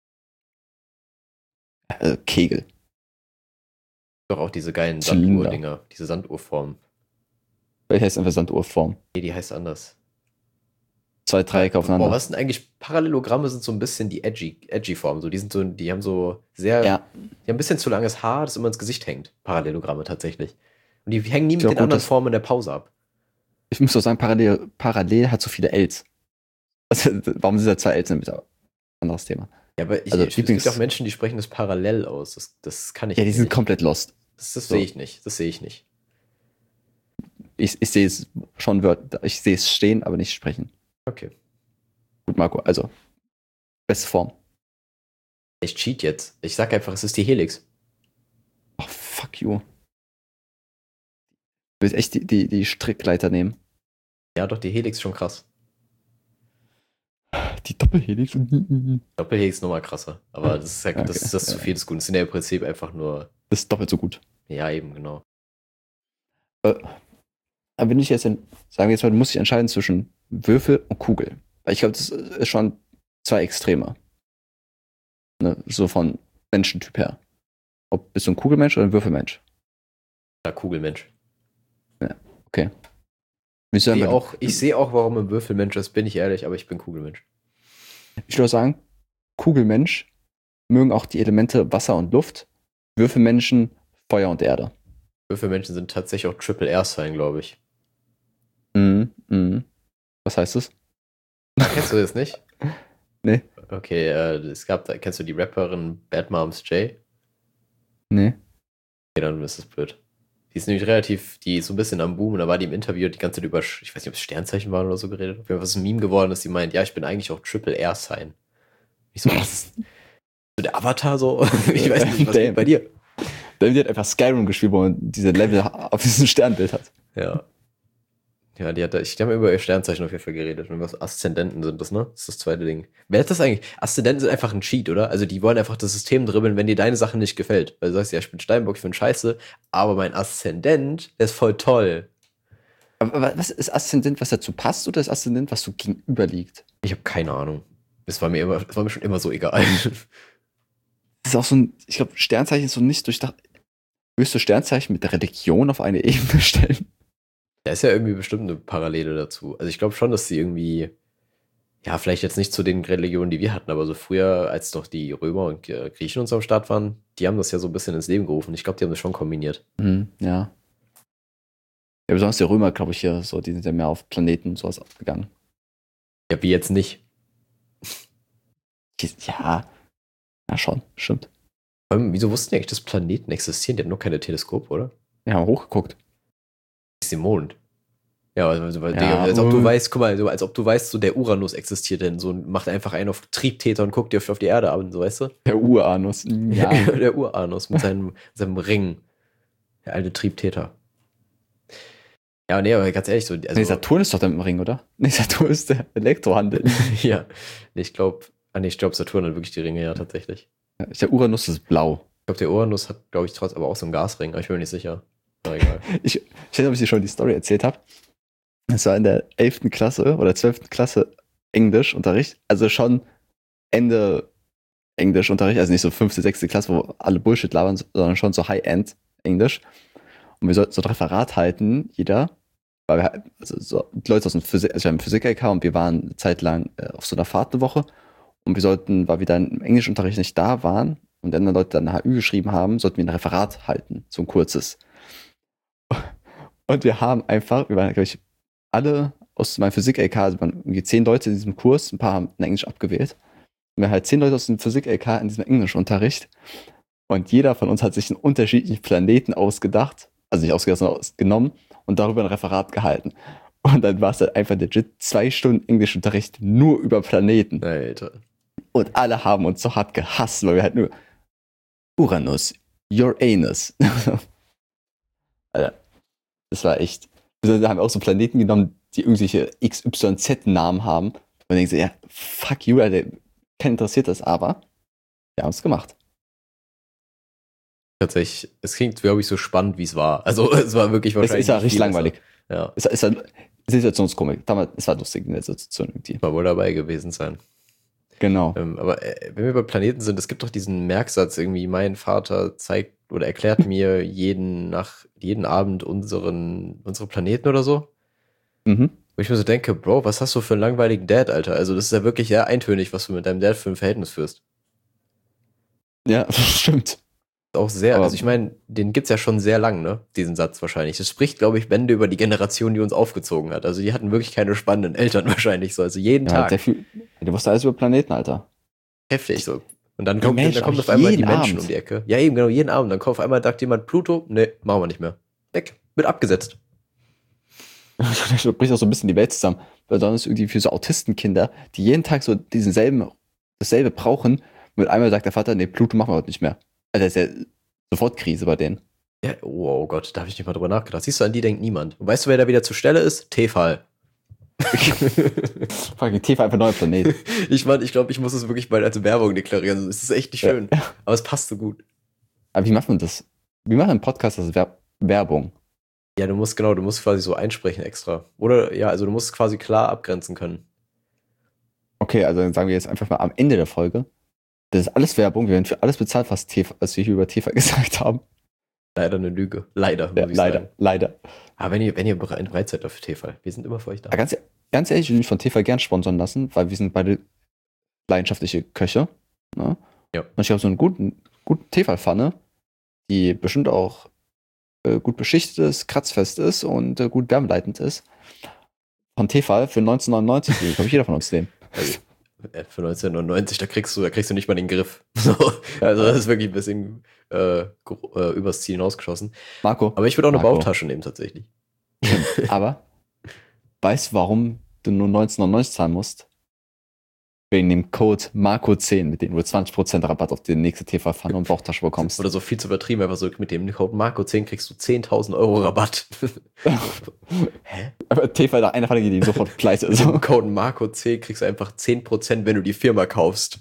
Äh, Kegel. Doch auch diese geilen Zylinder. Sanduhr-Dinger, diese Sanduhrformen. Welche heißt einfach Sanduhrform? Nee, die heißt anders. Zwei Dreiecke aufeinander. Boah, was sind eigentlich Parallelogramme sind so ein bisschen die edgy, edgy Formen. So, die sind so, die haben so sehr, Ja, die haben ein bisschen zu langes Haar, das immer ins Gesicht hängt. Parallelogramme tatsächlich. Und die hängen nie mit Ja, den gut, anderen das- Formen in der Pause ab. ich muss doch sagen, parallel, parallel hat so viele Ls. Also, warum sind da zwei Ls mit? Anderes Thema. Ja, aber ich, Also, ich, es Lieblings- gibt auch Menschen, die sprechen das parallel aus. Das, das kann ich Ja, die sind nicht. komplett lost. Das, das so. sehe ich nicht. Das sehe ich nicht. Ich, ich sehe es schon, Wörter- ich sehe es stehen, aber nicht sprechen. Okay. Gut, Marco, also. Beste Form. Ich cheat jetzt. Ich sag einfach, es ist die Helix. Oh, fuck you. willst echt die, die, die Strickleiter nehmen. Ja, doch, die Helix schon krass. Die Doppelhelix. Doppelhelix ist nochmal krasser. Aber das ist ja, Okay. das ist das zu viel des Guten. Das sind ja im Prinzip einfach nur. Das ist doppelt so gut. Ja, eben, genau. Aber wenn ich jetzt, sagen wir jetzt mal, du musst dich entscheiden zwischen Würfel und Kugel. Weil ich glaube, das ist schon zwei Extreme. Ne? So von Menschentyp her. Ob bist du ein Kugelmensch oder ein Würfelmensch? Ja, Kugelmensch. Okay. Ich sehe auch, ich sehe auch, warum ein Würfelmensch ist, bin ich ehrlich, aber ich bin Kugelmensch. Ich würde sagen, Kugelmensch mögen auch die Elemente Wasser und Luft. Würfelmenschen Feuer und Erde. Würfelmenschen sind tatsächlich auch Triple R-Sign, glaube ich. Mhm, mhm. Was heißt das? Kennst du das nicht? Nee. Okay, äh, es gab, da, kennst du die Rapperin Bad Moms J? Nee. Okay, dann ist das blöd. Die ist nämlich relativ, die ist so ein bisschen am Boom und da war die im Interview die ganze Zeit über, ich weiß nicht, ob es Sternzeichen waren oder so geredet. Auf jeden Fall ist ein Meme geworden, dass sie meint, ja, ich bin eigentlich auch Triple R-Sign. Ich so, was ist so der Avatar so? Ich weiß nicht, was geht bei dir? David hat einfach Skyrim gespielt, wo man diese Level auf diesem Sternbild hat. Ja. Ja, die hat da, ich habe über ihr Sternzeichen auf jeden Fall geredet. Und was Aszendenten sind das, ne? Das ist das zweite Ding. Wer hat das eigentlich? Aszendenten sind einfach ein Cheat, oder? Also die wollen einfach das System dribbeln, wenn dir deine Sache nicht gefällt. Weil du sagst, ja, ich bin Steinbock, ich bin scheiße, aber mein Aszendent, der ist voll toll. Aber was ist Aszendent, was dazu passt, oder ist Aszendent, was so gegenüber liegt? Ich habe keine Ahnung. Das war mir immer, das war mir schon immer so egal. Das ist auch so ein, ich glaube, Sternzeichen ist so nicht durchdacht. Willst du Sternzeichen mit der Religion auf eine Ebene stellen? Da ist ja irgendwie bestimmt eine Parallele dazu. Also ich glaube schon, dass sie irgendwie, ja, vielleicht jetzt nicht zu den Religionen, die wir hatten, aber so früher, als doch die Römer und äh, Griechen uns am Start waren, die haben das ja so ein bisschen ins Leben gerufen. Ich glaube, die haben das schon kombiniert. Mhm, ja. Ja, besonders die Römer, glaube ich, hier so, die sind ja mehr auf Planeten und sowas abgegangen. Ja, wie jetzt nicht. Ja. Ja, schon, stimmt. Ähm, wieso wussten die eigentlich, dass Planeten existieren? Die hatten nur keine Teleskope, oder? Wir haben hochgeguckt. Ist der Mond. Ja, also, weil, Ja, Digga, als ob du äh. weißt, guck mal, so, als ob du weißt, so der Uranus existiert denn, so macht einfach einen auf Triebtäter und guckt dir auf die Erde an, so weißt du? Der Uranus. Ja. Der Uranus mit seinem, seinem Ring. Der alte Triebtäter. Ja, nee, aber ganz ehrlich, so. Also, Nee, Saturn ist doch dann im Ring, oder? Nee, Saturn ist der Elektrohandel. ja. Nee, ich glaube, ah, nee, ich glaube, Saturn hat wirklich die Ringe, ja, tatsächlich. Ja, der Uranus ist blau. Ich glaube, der Uranus hat, glaube ich, trotzdem aber auch so einen Gasring, aber ich bin mir nicht sicher. Na egal. Ich, ich weiß nicht, ob ich dir schon die Story erzählt habe. Es war in der elften Klasse oder zwölften Klasse Englischunterricht. Also schon Ende Englischunterricht, also nicht so fünfte, sechste Klasse, wo alle Bullshit labern, sondern schon so High-End Englisch. Und wir sollten so ein Referat halten, jeder. Weil wir halt, also so die Leute aus dem Physik, also wir haben Physik-L K und wir waren eine Zeit lang äh, auf so einer Fahrt eine Woche. Und wir sollten, weil wir dann im Englischunterricht nicht da waren und dann Leute dann H Ü geschrieben haben, sollten wir ein Referat halten, so ein kurzes. Und wir haben einfach, wir waren, glaube ich, alle aus meinem Physik-L K, also waren irgendwie zehn Leute in diesem Kurs, ein paar haben in Englisch abgewählt. Und wir haben halt zehn Leute aus dem Physik-L K in diesem Englischunterricht. Und jeder von uns hat sich einen unterschiedlichen Planeten ausgedacht, also nicht ausgedacht, sondern ausgenommen und darüber ein Referat gehalten. Und dann war es halt einfach legit zwei Stunden Englischunterricht nur über Planeten. Alter. Und alle haben uns so hart gehasst, weil wir halt nur Uranus, your anus. Alter, das war echt. Wir haben auch so Planeten genommen, die irgendwelche X Y Z-Namen haben. Und dann denken sie, ja, fuck you, Alter, keinen interessiert das, aber wir haben es gemacht. Tatsächlich, es klingt, glaube ich, so spannend, wie es war. Also, es war wirklich Es wahrscheinlich. ist ja richtig viel langweilig. besser. Ja, Es ist halt Situationskomik. Damals, es war lustig in der Situation irgendwie. mal wohl dabei gewesen sein. Genau. Ähm, aber äh, wenn wir bei Planeten sind, es gibt doch diesen Merksatz irgendwie, mein Vater zeigt oder erklärt mir jeden nach jeden Abend unseren unsere Planeten oder so. Mhm. Wo ich mir so denke, Bro, was hast du für einen langweiligen Dad, Alter? Also das ist ja wirklich sehr eintönig, was du mit deinem Dad für ein Verhältnis führst. Ja, stimmt. Auch sehr, Aber- also ich meine, den gibt's ja schon sehr lang, ne? Diesen Satz wahrscheinlich. Das spricht, glaube ich, Bände über die Generation, die uns aufgezogen hat. Also die hatten wirklich keine spannenden Eltern wahrscheinlich so. Also jeden Ja, Tag. der viel, der wusste alles über Planeten, Alter. Heftig so. Und dann Die kommt, Menschen, dann kommt auch auf einmal die jeden Menschen Abend. um die Ecke. Ja, eben, genau, jeden Abend. Dann kommt auf einmal, sagt jemand, Pluto, nee, machen wir nicht mehr. Weg. Wird abgesetzt. Da bricht auch so ein bisschen die Welt zusammen. Besonders irgendwie für so Autistenkinder, die jeden Tag so diesen selben, dasselbe brauchen. Mit einmal sagt der Vater, nee, Pluto machen wir heute nicht mehr. Also das ist ja sofort Krise bei denen. Ja, oh, oh Gott, da habe ich nicht mal drüber nachgedacht. Siehst du, an die denkt niemand. Und weißt du, wer da wieder zur Stelle ist? Tefal. Fucking Tefal einfach neuer Planet. Ich meine, ich glaube, ich muss es wirklich mal als Werbung deklarieren. Es ist echt nicht schön. Ja. Aber es passt so gut. Aber wie macht man das? Wie macht ein Podcast das Wer Werbung? Ja, du musst, genau, du musst quasi so einsprechen extra. Oder, ja, also du musst es quasi klar abgrenzen können. Okay, also dann sagen wir jetzt einfach mal am Ende der Folge. Das ist alles Werbung. Wir werden für alles bezahlt, was, Tefal, was wir hier über Tefal gesagt haben. Leider eine Lüge. Leider, muss Ja, ich leider, sagen. leider. Aber wenn ihr, wenn ihr bere- bereit seid dafür Tefal, wir sind immer für euch da. Aber ganz, ganz ehrlich, ich will mich von Tefal gern sponsern lassen, weil wir sind beide leidenschaftliche Köche. Ne? Ja. Und ich habe so einen guten, guten Tefal-Pfanne, die bestimmt auch äh, gut beschichtet ist, kratzfest ist und äh, gut wärmeleitend ist. Von Tefal für neunzehnhundertneunundneunzig, die glaube ich jeder von uns nehmen. Also, äh, für neunzehnhundertneunundneunzig, da kriegst du, da kriegst du nicht mal den Griff. So, also das ist wirklich ein bisschen äh, gro- äh, übers Ziel hinausgeschossen. Marco. Aber ich würde auch eine Marco. Bauchtasche nehmen, tatsächlich. Aber weißt du, warum du nur neunzehnhundertneunzig zahlen musst? Wegen dem Code Marco zehn, mit dem du zwanzig Prozent Rabatt auf die nächste Tefal-Pfanne und Bauchtasche bekommst. Oder so viel zu übertrieben, einfach so mit dem Code Marco zehn kriegst du zehntausend Euro Rabatt. Hä? Aber Tefal, da einer Pfanne geht die sofort pleite. Mit So. dem Code Marco zehn kriegst du einfach zehn Prozent, wenn du die Firma kaufst.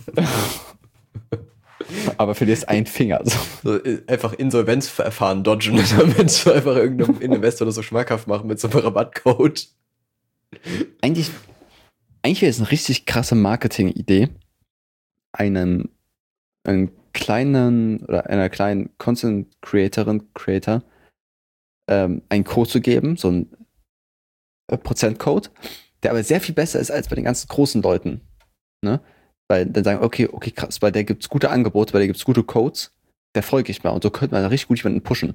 Aber verlierst einen Finger. So. So, äh, einfach Insolvenzverfahren dodgen, damit du einfach irgendeinem Investor das so schmackhaft machen mit so einem Rabattcode. Eigentlich, eigentlich wäre es eine richtig krasse Marketing-Idee, einen, einen kleinen oder einer kleinen Content Creatorin, Creator, ähm, einen Code zu geben, so einen äh, Prozentcode, der aber sehr viel besser ist als bei den ganzen großen Leuten. Ne? Weil dann sagen, okay, okay, krass, bei der gibt's gute Angebote, bei der gibt's gute Codes, der folge ich mal. Und so könnte man richtig gut jemanden pushen.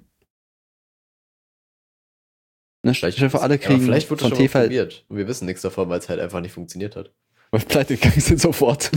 Ne? Stell dir vor, alle kriegen ja, vielleicht wird das von schon mal Tefal, probiert. Und wir wissen nichts davon, weil es halt einfach nicht funktioniert hat. weil pleite gegangen sind sofort.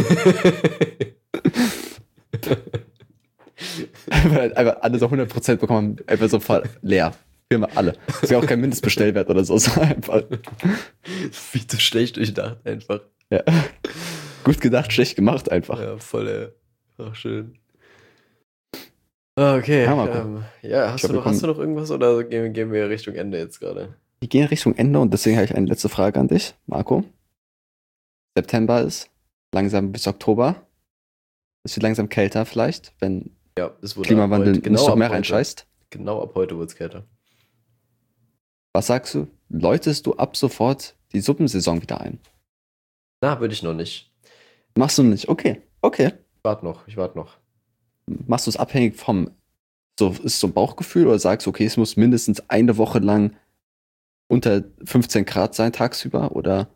Weil einfach alle so hundert Prozent bekommen, einfach sofort leer. Firma, alle. Das ist ja auch kein Mindestbestellwert oder so. So einfach. Viel zu schlecht durchdacht, einfach. Ja. Gut gedacht, schlecht gemacht einfach. Ja, voll, ey. Ach, schön. Ah, okay. Ja, Marco. Ähm, ja, hast, Ich glaub, du wir noch, hast du kommen- noch irgendwas oder gehen, gehen wir Richtung Ende jetzt gerade? Wir gehen Richtung Ende und deswegen habe ich eine letzte Frage an dich, Marco. September ist langsam bis Oktober. Es wird langsam kälter vielleicht, wenn Ja, es wurde Klimawandel ab heute, nicht noch ab mehr heute. reinscheißt. Genau ab heute wird es kälter. Was sagst du? Läutest du ab sofort die Suppensaison wieder ein? Na, würde ich noch nicht. Machst du nicht? Okay, okay. Ich warte noch, ich warte noch. Machst du es abhängig vom, so ist so ein Bauchgefühl oder sagst du, okay, es muss mindestens eine Woche lang unter fünfzehn Grad sein tagsüber oder?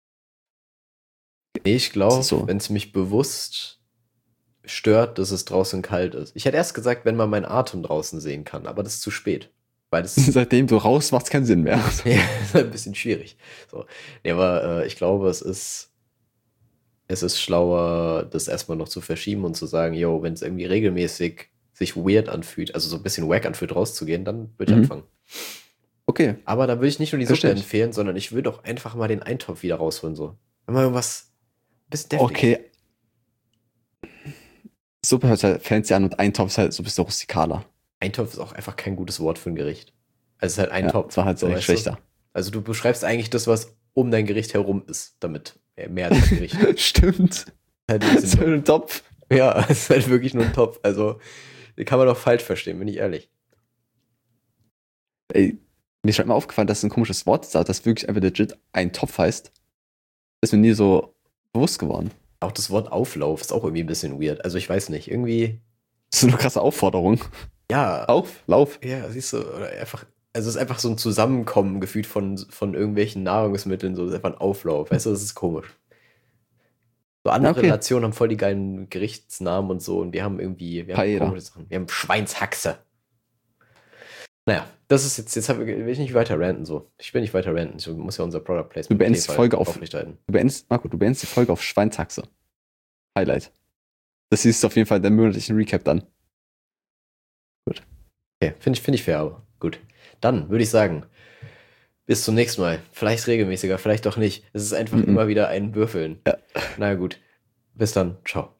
Nee, ich glaube, Ist es so? wenn es mich bewusst stört, dass es draußen kalt ist. Ich hätte erst gesagt, wenn man meinen Atem draußen sehen kann, aber das ist zu spät. Weil das Seitdem du raus machst, keinen Sinn mehr. ja, ist ein bisschen schwierig. So. Nee, aber äh, ich glaube, es ist, es ist schlauer, das erstmal noch zu verschieben und zu sagen, yo, wenn es irgendwie regelmäßig sich weird anfühlt, also so ein bisschen wack anfühlt, rauszugehen, dann würde ich Mhm. anfangen. Okay, Aber da würde ich nicht nur die Suppe Verstehe ich. empfehlen, sondern ich würde auch einfach mal den Eintopf wieder rausholen. So. Wenn man irgendwas ein bisschen deftig. okay. Suppe hört sich halt fancy an und Eintopf ist halt so ein bisschen rustikaler. Eintopf ist auch einfach kein gutes Wort für ein Gericht. Also es ist halt ein Ja, Topf. das war halt so weißt du? schlechter. Also du beschreibst eigentlich das, was um dein Gericht herum ist, damit äh, mehr als das Gericht. Stimmt. halt ein bisschen So ein Topf. Ja, es ist halt wirklich nur ein Topf. Also, den kann man doch falsch verstehen, bin ich ehrlich. Ey, mir ist schon mal aufgefallen, dass es ein komisches Wort ist, aber das wirklich einfach legit ein Topf heißt. Ist mir nie so bewusst geworden. Auch das Wort Auflauf ist auch irgendwie ein bisschen weird. Also, ich weiß nicht, irgendwie, Das ist eine krasse Aufforderung. ja, Auf, lauf. ja, siehst du, oder einfach, also es ist einfach so ein Zusammenkommen gefühlt von, von irgendwelchen Nahrungsmitteln, so, das ist einfach ein Auflauf, weißt du, das ist komisch. So andere Okay. Nationen haben voll die geilen Gerichtsnamen und so und wir haben irgendwie, wir haben Paella. komische Sachen. Wir haben Schweinshaxe. Naja, das ist jetzt, jetzt hab, will ich nicht weiter ranten so. Ich will nicht weiter ranten, ich muss ja unser Product Placement Du beendest Tefal die Folge auf- aufrechterhalten. Du beendest, Marco, du beendest die Folge auf Schweinshaxe. Highlight. Das ist auf jeden Fall der monatlichen Recap dann. Okay, finde ich, find ich fair, aber gut. Dann würde ich sagen, bis zum nächsten Mal. Vielleicht regelmäßiger, vielleicht auch nicht. Es ist einfach Mhm. immer wieder ein Würfeln. Ja. Na gut. Bis dann. Ciao.